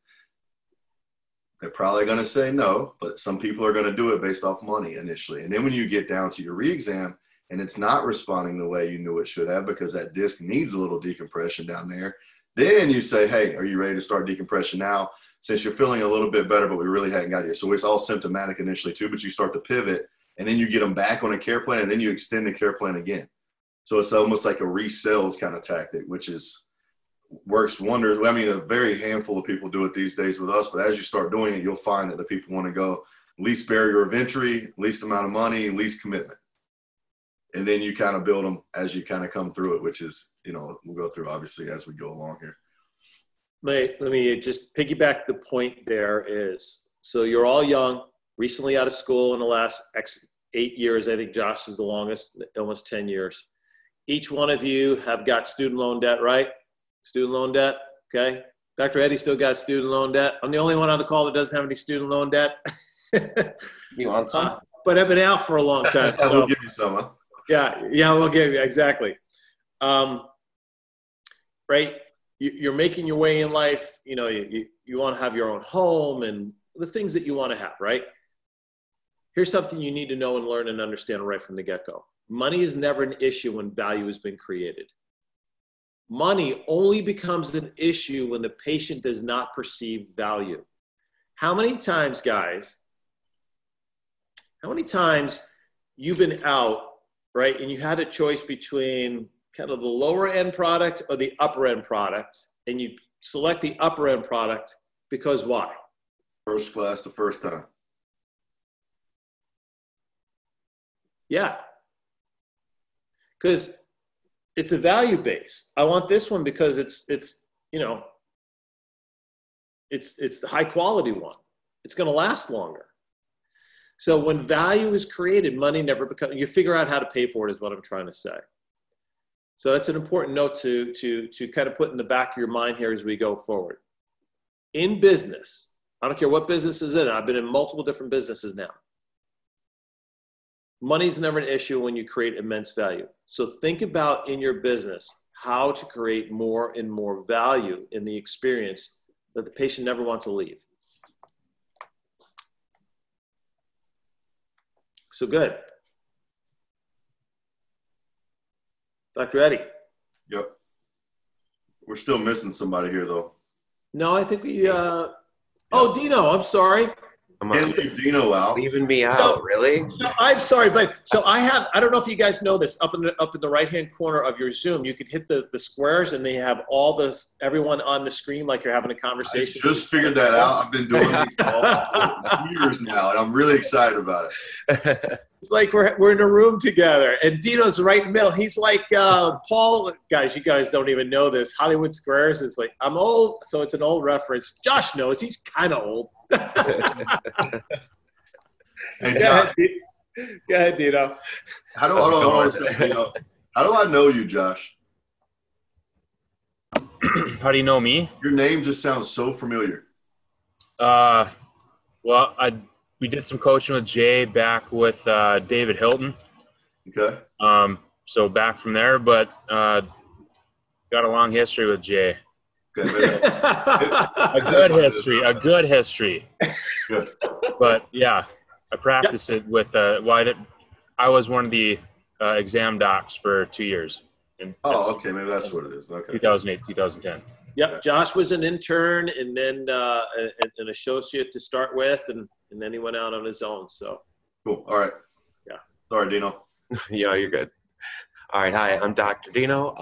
They're probably going to say no, but some people are going to do it based off money initially. And then when you get down to your re-exam and it's not responding the way you knew it should have because that disc needs a little decompression down there, then you say, hey, are you ready to start decompression now? Since you're feeling a little bit better, but we really hadn't got you. So it's all symptomatic initially too, but you start to pivot and then you get them back on a care plan and then you extend the care plan again. So it's almost like a resales kind of tactic, which works wonders. I mean, a very handful of people do it these days with us, but as you start doing it, you'll find that the people want to go least barrier of entry, least amount of money, least commitment. And then you kind of build them as you kind of come through it, which is, we'll go through obviously as we go along here. Let me just piggyback the point there is, so you're all young, recently out of school in the last 8 years. I think Josh is the longest, almost 10 years. Each one of you have got student loan debt, right? Student loan debt, okay? Dr. Eddie still got student loan debt. I'm the only one on the call that doesn't have any student loan debt. You want some? But I've been out for a long time. So. We'll give you some, huh? Yeah, we'll give you, exactly. Right? You're making your way in life. You want to have your own home and the things that you want to have, right? Here's something you need to know and learn and understand right from the get-go. Money is never an issue when value has been created. Money only becomes an issue when the patient does not perceive value. How many times, guys, you've been out, right, and you had a choice between kind of the lower end product or the upper end product, and you select the upper end product because why? First class the first time. Yeah. Because it's a value base. I want this one because it's you know, it's the high quality one. It's going to last longer. So when value is created, money never becomes, you figure out how to pay for it is what I'm trying to say. So that's an important note to kind of put in the back of your mind here as we go forward. In business, I don't care what business is in, I've been in multiple different businesses now. Money's never an issue when you create immense value. So think about in your business how to create more and more value in the experience that the patient never wants to leave. So good. Dr. Eddie. Yep. We're still missing somebody here, though. No, I think we, oh, Dino, I'm sorry. Can't leave Dino out. Leaving me out, really? So I'm sorry, but so I don't know if you guys know this, up in the right-hand corner of your Zoom, you could hit the squares and they have everyone on the screen like you're having a conversation. I just figured that out. I've been doing these calls for years now, and I'm really excited about it. It's like we're in a room together, and Dino's right in the middle. He's like Paul. Guys, you guys don't even know this. Hollywood Squares is like, I'm old, so it's an old reference. Josh knows. He's kind of old. Hey, Josh, go ahead, Dino. how do I know you, Josh? How do you know me? Your name just sounds so familiar. Well, we did some coaching with Jay back with David Hilton. Okay. So back from there, but got a long history with Jay. Okay. A good history. Good. But yeah, I practiced it with. I was one of the exam docs for 2 years. Okay, maybe that's what it is. Okay. 2008, 2010. Yep, Josh was an intern and then an associate to start with, and then he went out on his own. So Cool. All right. Yeah. Sorry, Dino. Yeah, you're good. All right. Hi, I'm Dr. Dino.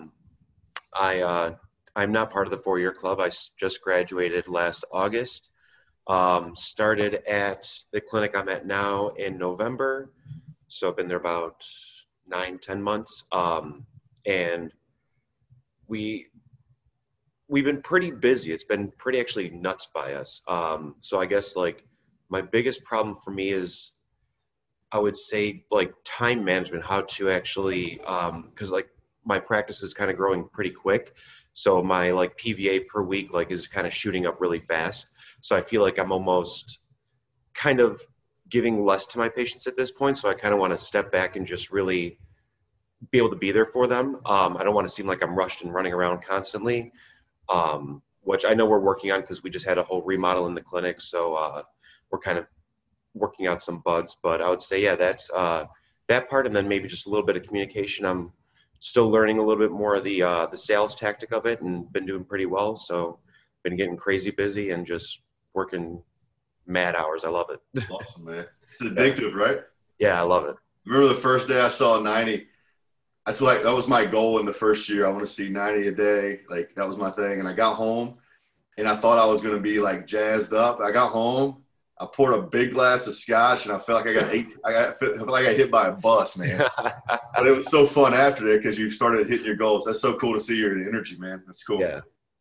I'm not part of the 4-year club. I just graduated last August. Started at the clinic I'm at now in November. So I've been there about 9-10 months. And we've been pretty busy. It's been pretty actually nuts by us. So I guess like my biggest problem for me is, I would say like time management, how to actually, cause like my practice is kind of growing pretty quick. So my like PVA per week like is kind of shooting up really fast. So I feel like I'm almost kind of giving less to my patients at this point. So I kind of want to step back and just really be able to be there for them. I don't want to seem like I'm rushed and running around constantly, which I know we're working on because we just had a whole remodel in the clinic. So we're kind of working out some bugs, but I would say, yeah, that's that part. And then maybe just a little bit of communication. I'm still learning a little bit more of the sales tactic of it and been doing pretty well. So been getting crazy busy and just working mad hours. I love it. Awesome, man. It's addictive, right? Yeah, I love it. Remember the first day I saw 90? That's like, that was my goal in the first year. I want to see 90 a day. Like that was my thing. And I got home and I thought I was going to be like jazzed up. I got home, I poured a big glass of scotch and I felt like I felt like I hit by a bus, man. But it was so fun after that because you started hitting your goals. That's so cool to see your energy, man. That's cool. Yeah.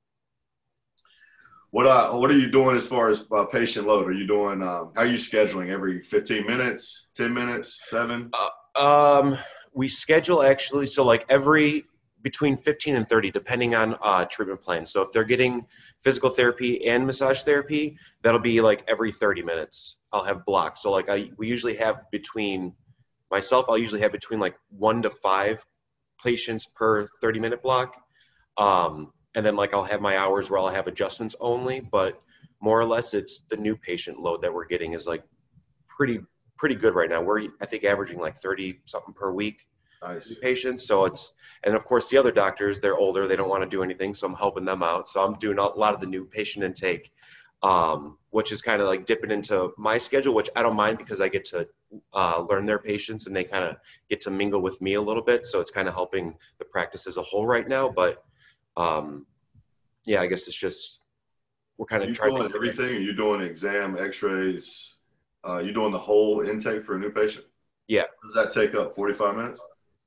What are you doing as far as patient load? Are you doing, how are you scheduling? Every 15 minutes, 10 minutes, 7? We schedule actually, so like between 15 and 30, depending on treatment plan. So if they're getting physical therapy and massage therapy, that'll be like every 30 minutes. I'll have blocks. So like we usually have I'll usually have between like 1 to 5 patients per 30-minute block. And then like I'll have my hours where I'll have adjustments only, but more or less it's the new patient load that we're getting is like pretty good right now. We're, I think, averaging like 30 something per week. Nice. Patients. So and of course the other doctors, they're older, they don't want to do anything. So I'm helping them out. So I'm doing a lot of the new patient intake, which is kind of like dipping into my schedule, which I don't mind because I get to learn their patients and they kind of get to mingle with me a little bit. So it's kind of helping the practice as a whole right now. But yeah, I guess it's just we're kind Are of you trying doing to everything? Are you doing exam, x-rays? You doing the whole intake for a new patient? Yeah. Does that take up 45 minutes?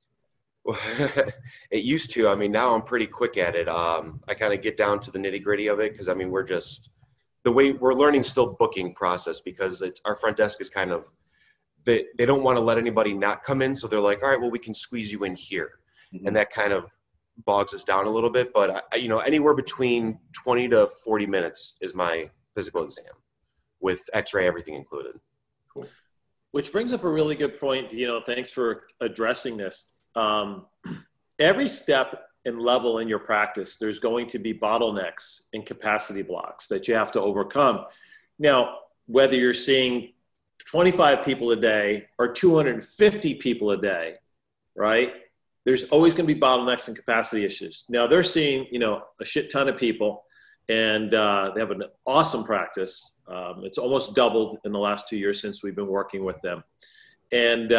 It used to. I mean, now I'm pretty quick at it. I kind of get down to the nitty gritty of it because I mean, we're just the way we're learning still booking process because it's our front desk is kind of they don't want to let anybody not come in, so they're like, all right, well, we can squeeze you in here, and that kind of bogs us down a little bit. But you know, anywhere between 20 to 40 minutes is my physical exam with X-ray, everything included. Cool. Which brings up a really good point. You know, thanks for addressing this. Every step and level in your practice, there's going to be bottlenecks and capacity blocks that you have to overcome. Now, whether you're seeing 25 people a day or 250 people a day, right? There's always going to be bottlenecks and capacity issues. Now they're seeing, you know, a shit ton of people and they have an awesome practice. It's almost doubled in the last 2 years since we've been working with them. And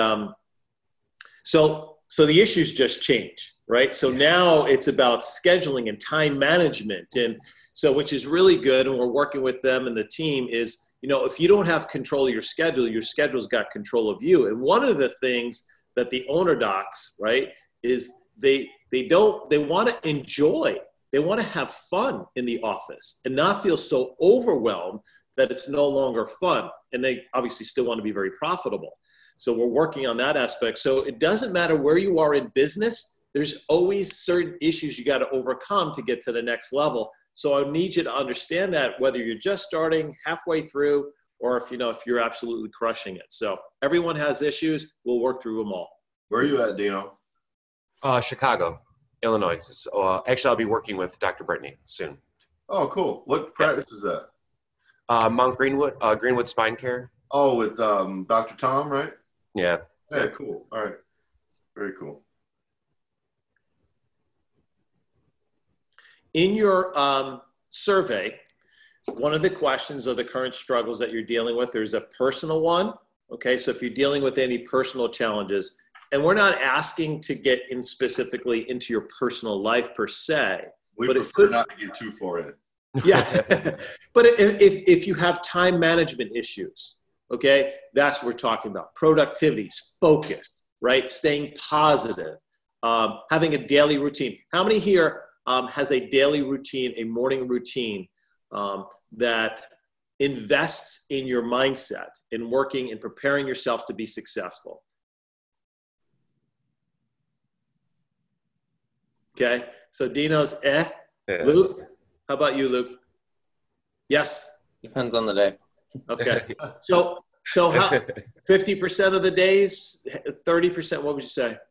so the issues just change, right? So now it's about scheduling and time management. And so, which is really good. And we're working with them and the team is, you know, if you don't have control of your schedule's got control of you. And one of the things that the owner docs, right, is they want to enjoy, they want to have fun in the office and not feel so overwhelmed that it's no longer fun. And they obviously still want to be very profitable. So we're working on that aspect. So it doesn't matter where you are in business, there's always certain issues you got to overcome to get to the next level. So I need you to understand that whether you're just starting halfway through or if, you know, if you're absolutely crushing it. So everyone has issues. We'll work through them all. Where are you at, Dino? Chicago, Illinois. So, actually, I'll be working with Dr. Brittany soon. Oh, cool. What practice is that? Mount Greenwood, Greenwood Spine Care. Oh, with Dr. Tom, right? Yeah. Yeah, cool. All right. Very cool. In your survey, one of the questions are the current struggles that you're dealing with. There's a personal one. Okay, so if you're dealing with any personal challenges, and we're not asking to get in specifically into your personal life per se. We but prefer not to get too far in. Yeah, but if you have time management issues, okay, that's what we're talking about. Productivities, focus, right? Staying positive, having a daily routine. How many here has a daily routine, a morning routine that invests in your mindset, in working and preparing yourself to be successful? Okay, so Dino's Yeah. Luke, how about you, Luke? Yes. Depends on the day. Okay. So how 50% of the days, 30%, what would you say?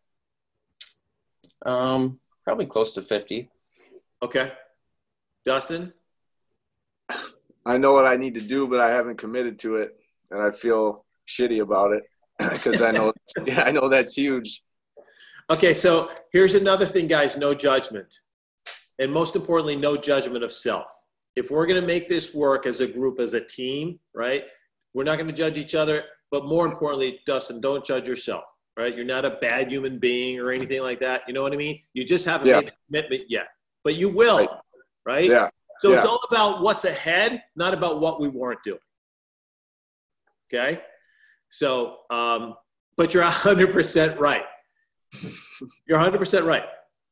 Probably close to 50. Okay. Dustin? I know what I need to do, but I haven't committed to it, and I feel shitty about it because I know that's huge. Okay, so here's another thing, guys, no judgment. And most importantly, no judgment of self. If we're going to make this work as a group, as a team, right, we're not going to judge each other. But more importantly, Dustin, don't judge yourself, right? You're not a bad human being or anything like that. You know what I mean? You just haven't made the commitment yet. But you will, right? Yeah. So it's all about what's ahead, not about what we weren't doing. Okay? So, but you're 100% right. You're 100% right.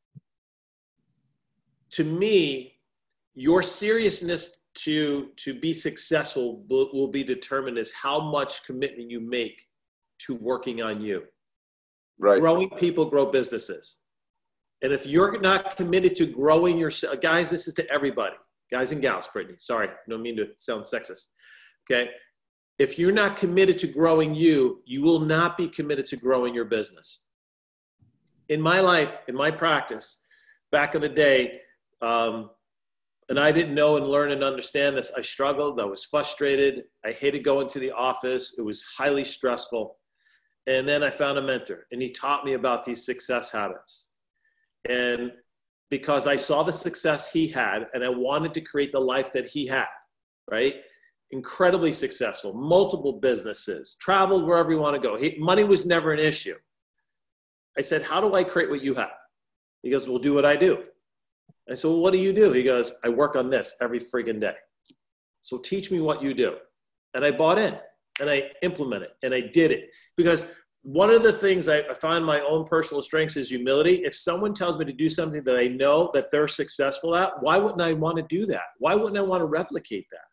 To me, your seriousness to be successful will be determined as how much commitment you make to working on you. Right. Growing people grow businesses. And if you're not committed to growing yourself, guys, this is to everybody, guys and gals, Brittany, sorry, I don't mean to sound sexist. Okay. If you're not committed to growing you, you will not be committed to growing your business. In my life, in my practice, back in the day, and I didn't know and learn and understand this. I struggled. I was frustrated. I hated going to the office. It was highly stressful. And then I found a mentor, and he taught me about these success habits. And because I saw the success he had, and I wanted to create the life that he had, right? Incredibly successful, multiple businesses, traveled wherever you want to go. Money was never an issue. I said, how do I create what you have? He goes, well, do what I do. I said, well, what do you do? He goes, I work on this every friggin' day. So teach me what you do. And I bought in and I implemented and I did it. Because one of the things I find my own personal strengths is humility. If someone tells me to do something that I know that they're successful at, why wouldn't I want to do that? Why wouldn't I want to replicate that?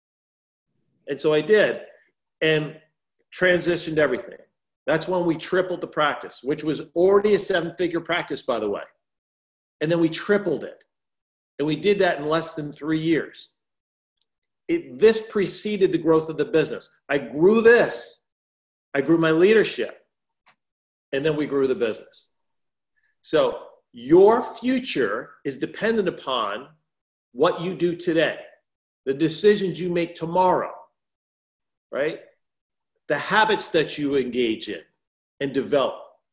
And so I did and transitioned everything. That's when we tripled the practice, which was already a 7-figure practice, by the way. And then we tripled it. And we did that in less than 3 years. This preceded the growth of the business. I grew this. I grew my leadership. And then we grew the business. So your future is dependent upon what you do today, the decisions you make tomorrow, right? The habits that you engage in and develop.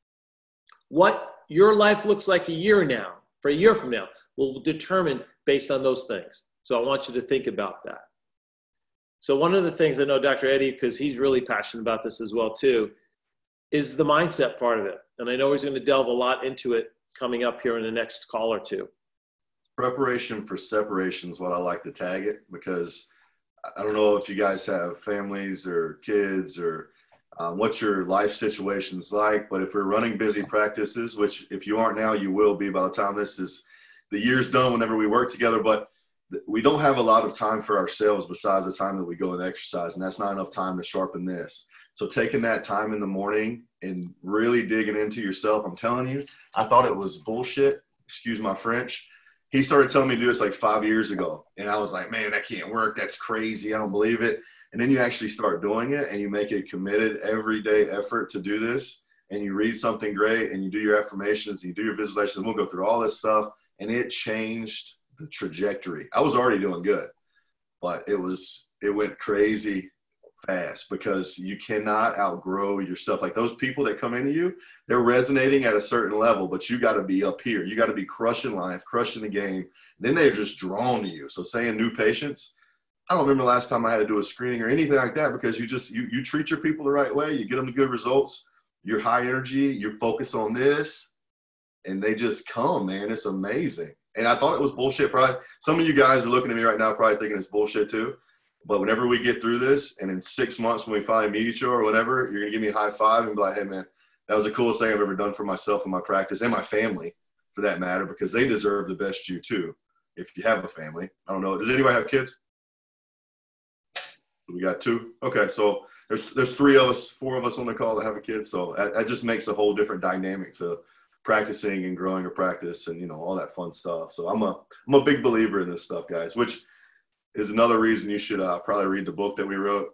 What your life looks like a year from now, will determine based on those things. So I want you to think about that. So one of the things I know Dr. Eddie, because he's really passionate about this as well too, is the mindset part of it. And I know he's going to delve a lot into it coming up here in the next call or two. Preparation for separation is what I like to tag it, because I don't know if you guys have families or kids or what your life situation's like, but if we're running busy practices, which if you aren't now, you will be by the time the year's done whenever we work together, but we don't have a lot of time for ourselves besides the time that we go and exercise, and that's not enough time to sharpen this. So taking that time in the morning and really digging into yourself, I'm telling you, I thought it was bullshit, excuse my French. He started telling me to do this like 5 years ago. And I was like, man, that can't work. That's crazy. I don't believe it. And then you actually start doing it and you make a committed everyday effort to do this. And you read something great and you do your affirmations and you do your visualizations. And we'll go through all this stuff. And it changed the trajectory. I was already doing good, but it went crazy fast, because you cannot outgrow yourself. Like those people that come into you, they're resonating at a certain level, but you got to be up here. You got to be crushing life, crushing the game. Then they're just drawn to you. So saying new patients, I don't remember the last time I had to do a screening or anything like that, because you treat your people the right way. You get them the good results. You're high energy. You're focused on this, and they just come, man. It's amazing. And I thought it was bullshit. Probably some of you guys are looking at me right now probably thinking it's bullshit too. But whenever we get through this, and in 6 months when we finally meet each other or whatever, you're going to give me a high five and be like, hey, man, that was the coolest thing I've ever done for myself and my practice and my family, for that matter, because they deserve the best you too, if you have a family. I don't know. Does anybody have kids? We got 2. Okay, so there's 3 of us, 4 of us on the call that have a kid. So that just makes a whole different dynamic to practicing and growing a practice and, all that fun stuff. So I'm a big believer in this stuff, guys, which is another reason you should probably read the book that we wrote.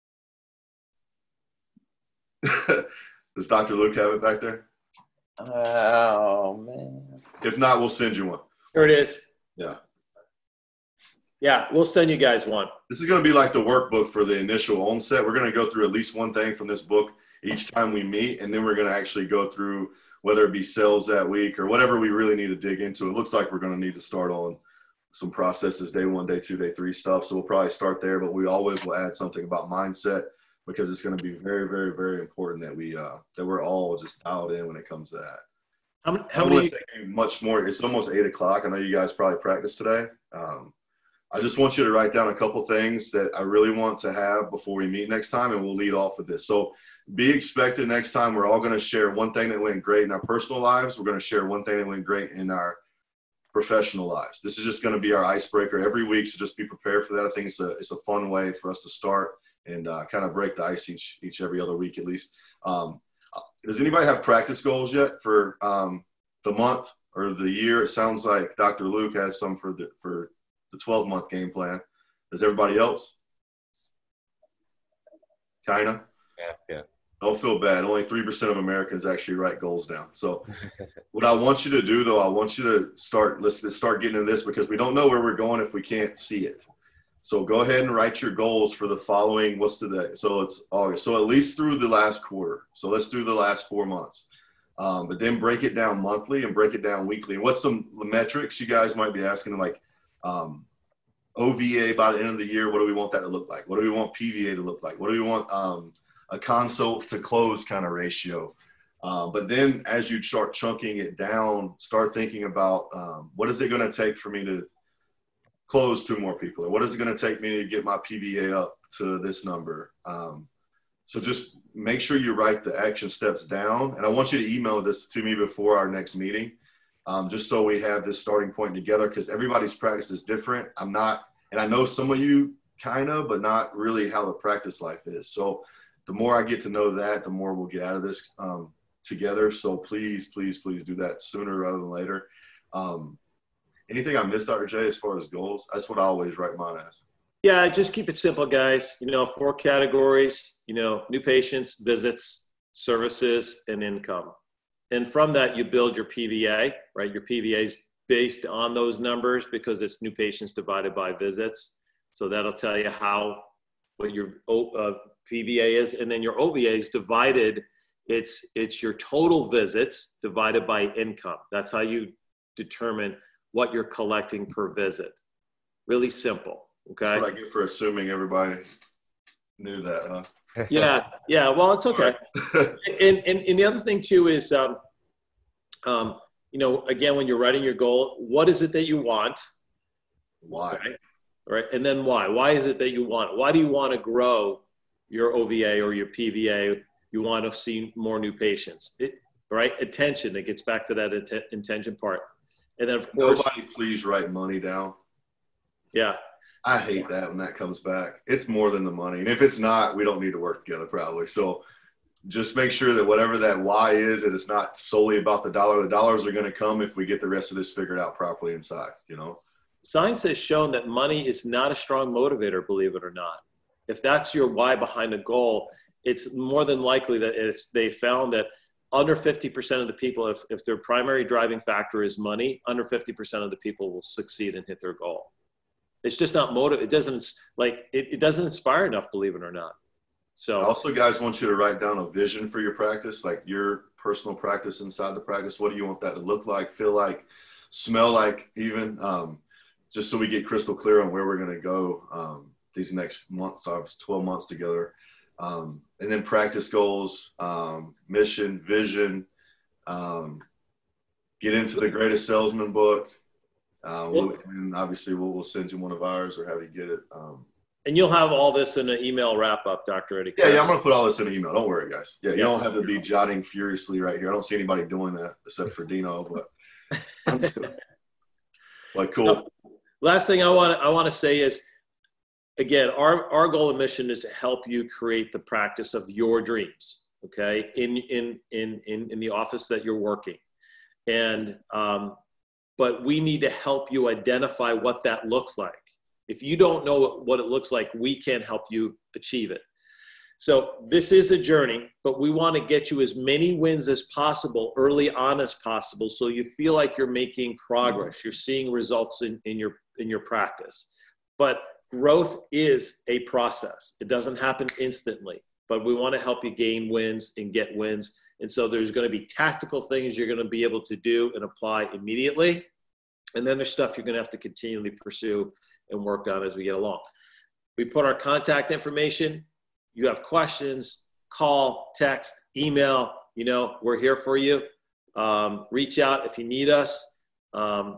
Does Dr. Luke have it back there? Oh, man. If not, we'll send you one. Here it is. Yeah. Yeah, we'll send you guys one. This is going to be like the workbook for the initial onset. We're going to go through at least one thing from this book each time we meet, and then we're going to actually go through whether it be sales that week or whatever we really need to dig into. It looks like we're going to need to start on some processes, day 1, day 2, day 3 stuff. So we'll probably start there, but we always will add something about mindset, because it's going to be very, very, very important that we're all just dialed in when it comes to that. How many? Much more. It's almost 8 o'clock. I know you guys probably practice today. I just want you to write down a couple things that I really want to have before we meet next time, and we'll lead off with this. So be expected next time. We're all going to share one thing that went great in our personal lives. We're going to share one thing that went great in our professional lives. This is just going to be our icebreaker every week, so just be prepared for that. I think it's a fun way for us to start and kind of break the ice each every other week at least. Does anybody have practice goals yet for the month or the year? It sounds like Dr. Luke has some for the 12-month game plan. Does everybody else? Kinda? Yeah. Don't feel bad. Only 3% of Americans actually write goals down. So what I want you to do, though, I want you to start getting into this, because we don't know where we're going if we can't see it. So go ahead and write your goals for the following, what's today? So it's August. So at least through the last quarter. So let's do the last 4 months. But then break it down monthly and break it down weekly. And what's some metrics you guys might be asking, like OVA by the end of the year? What do we want that to look like? What do we want PVA to look like? What do we want a consult to close kind of ratio? But then as you start chunking it down, start thinking about what is it going to take for me to close 2 more people? Or what is it going to take me to get my PVA up to this number? So just make sure you write the action steps down. And I want you to email this to me before our next meeting, just so we have this starting point together, because everybody's practice is different. And I know some of you kind of, but not really how the practice life is. So the more I get to know that, the more we'll get out of this together. So please, please, please do that sooner rather than later. Anything I missed, Dr. J, as far as goals? That's what I always write mine as. Yeah, just keep it simple, guys. 4 categories, new patients, visits, services, and income. And from that, you build your PVA, right? Your PVA is based on those numbers because it's new patients divided by visits. So that'll tell you what your PVA is. And then your OVA is divided. It's your total visits divided by income. That's how you determine what you're collecting per visit. Really simple. Okay. That's what I get for assuming everybody knew that, huh? Yeah. Well, it's okay. and the other thing too is, again, when you're writing your goal, what is it that you want? Why? Right. And then why? Why is it that you want it? Why do you want to grow your OVA or your PVA? You want to see more new patients, right? Attention. It gets back to that intention part. And then of course, nobody please write money down. Yeah. I hate that when that comes back. It's more than the money. And if it's not, we don't need to work together probably. So just make sure that whatever that why is, that it's not solely about the dollar. The dollars are going to come if we get the rest of this figured out properly inside, Science has shown that money is not a strong motivator, believe it or not. If that's your why behind a goal, it's more than likely that they found that under 50% of the people, if their primary driving factor is money, under 50% of the people will succeed and hit their goal. It's just not motive. It doesn't inspire enough, believe it or not. So also, guys, want you to write down a vision for your practice, like your personal practice inside the practice. What do you want that to look like, feel like, smell like, even, just so we get crystal clear on where we're going to go these next months. So 12 months together. And then practice goals, mission, vision, get into the Greatest Salesman book. And obviously we'll send you one of ours or have you get it. And you'll have all this in an email wrap up, Dr. Eddie. Yeah, I'm going to put all this in an email. Don't worry, guys. Yeah, you don't have to be jotting furiously right here. I don't see anybody doing that except for Dino, but like, cool. So, last thing I want to say is, again, our goal and mission is to help you create the practice of your dreams. Okay, in the office that you're working, and but we need to help you identify what that looks like. If you don't know what it looks like, we can't help you achieve it. So this is a journey, but we want to get you as many wins as possible early on as possible, so you feel like you're making progress. You're seeing results in your practice. But growth is a process. It doesn't happen instantly, but we want to help you gain wins and get wins. And so there's going to be tactical things you're going to be able to do and apply immediately. And then there's stuff you're going to have to continually pursue and work on as we get along. We put our contact information. You have questions, call, text, email, we're here for you. Reach out if you need us, and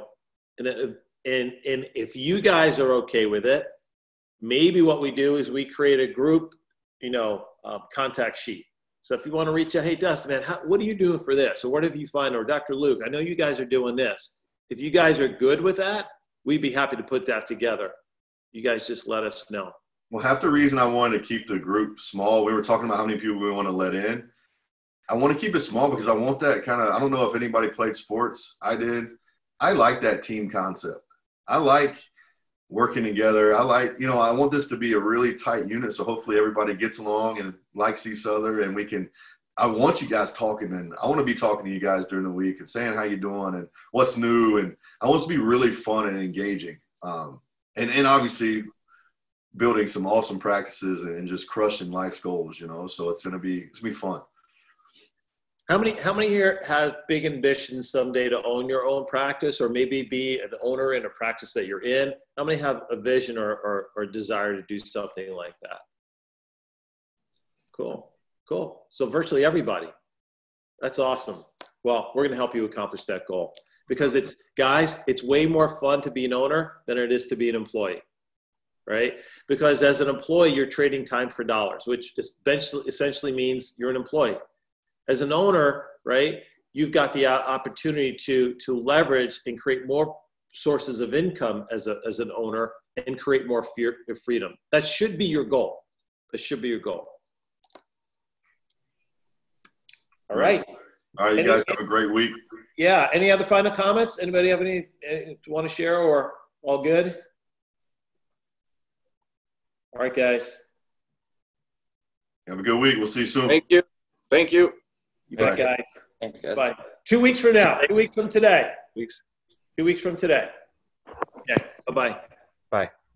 if you guys are okay with it, maybe what we do is we create a group, contact sheet. So if you want to reach out, hey, Dustin, man, what are you doing for this? Or what have you found? Or Dr. Luke, I know you guys are doing this. If you guys are good with that, we'd be happy to put that together. You guys just let us know. Well, half the reason I wanted to keep the group small, we were talking about how many people we want to let in. I want to keep it small because I want that kind of, I don't know if anybody played sports. I did. I like that team concept. I like working together. I like, I want this to be a really tight unit. So hopefully everybody gets along and likes each other, and I want you guys talking, and I want to be talking to you guys during the week and saying how you're doing and what's new. And I want it to be really fun and engaging. And obviously building some awesome practices and just crushing life's goals, so it's going to be fun. How many here have big ambitions someday to own your own practice, or maybe be an owner in a practice that you're in? How many have a vision or desire to do something like that? Cool. So virtually everybody. That's awesome. Well, we're going to help you accomplish that goal because it's way more fun to be an owner than it is to be an employee, right? Because as an employee, you're trading time for dollars, which essentially means you're an employee. As an owner, right, you've got the opportunity to leverage and create more sources of income as an owner and create more freedom. That should be your goal. That should be your goal. All right. All right, you guys have a great week. Yeah. Any other final comments? Anybody have any want to share, or all good? All right, guys. Have a good week. We'll see you soon. Thank you. Thank you. You bet, guys. Thanks, guys. Bye. 2 weeks from now. 2 weeks from today. Weeks. 2 weeks from today. Okay. Bye-bye. Bye.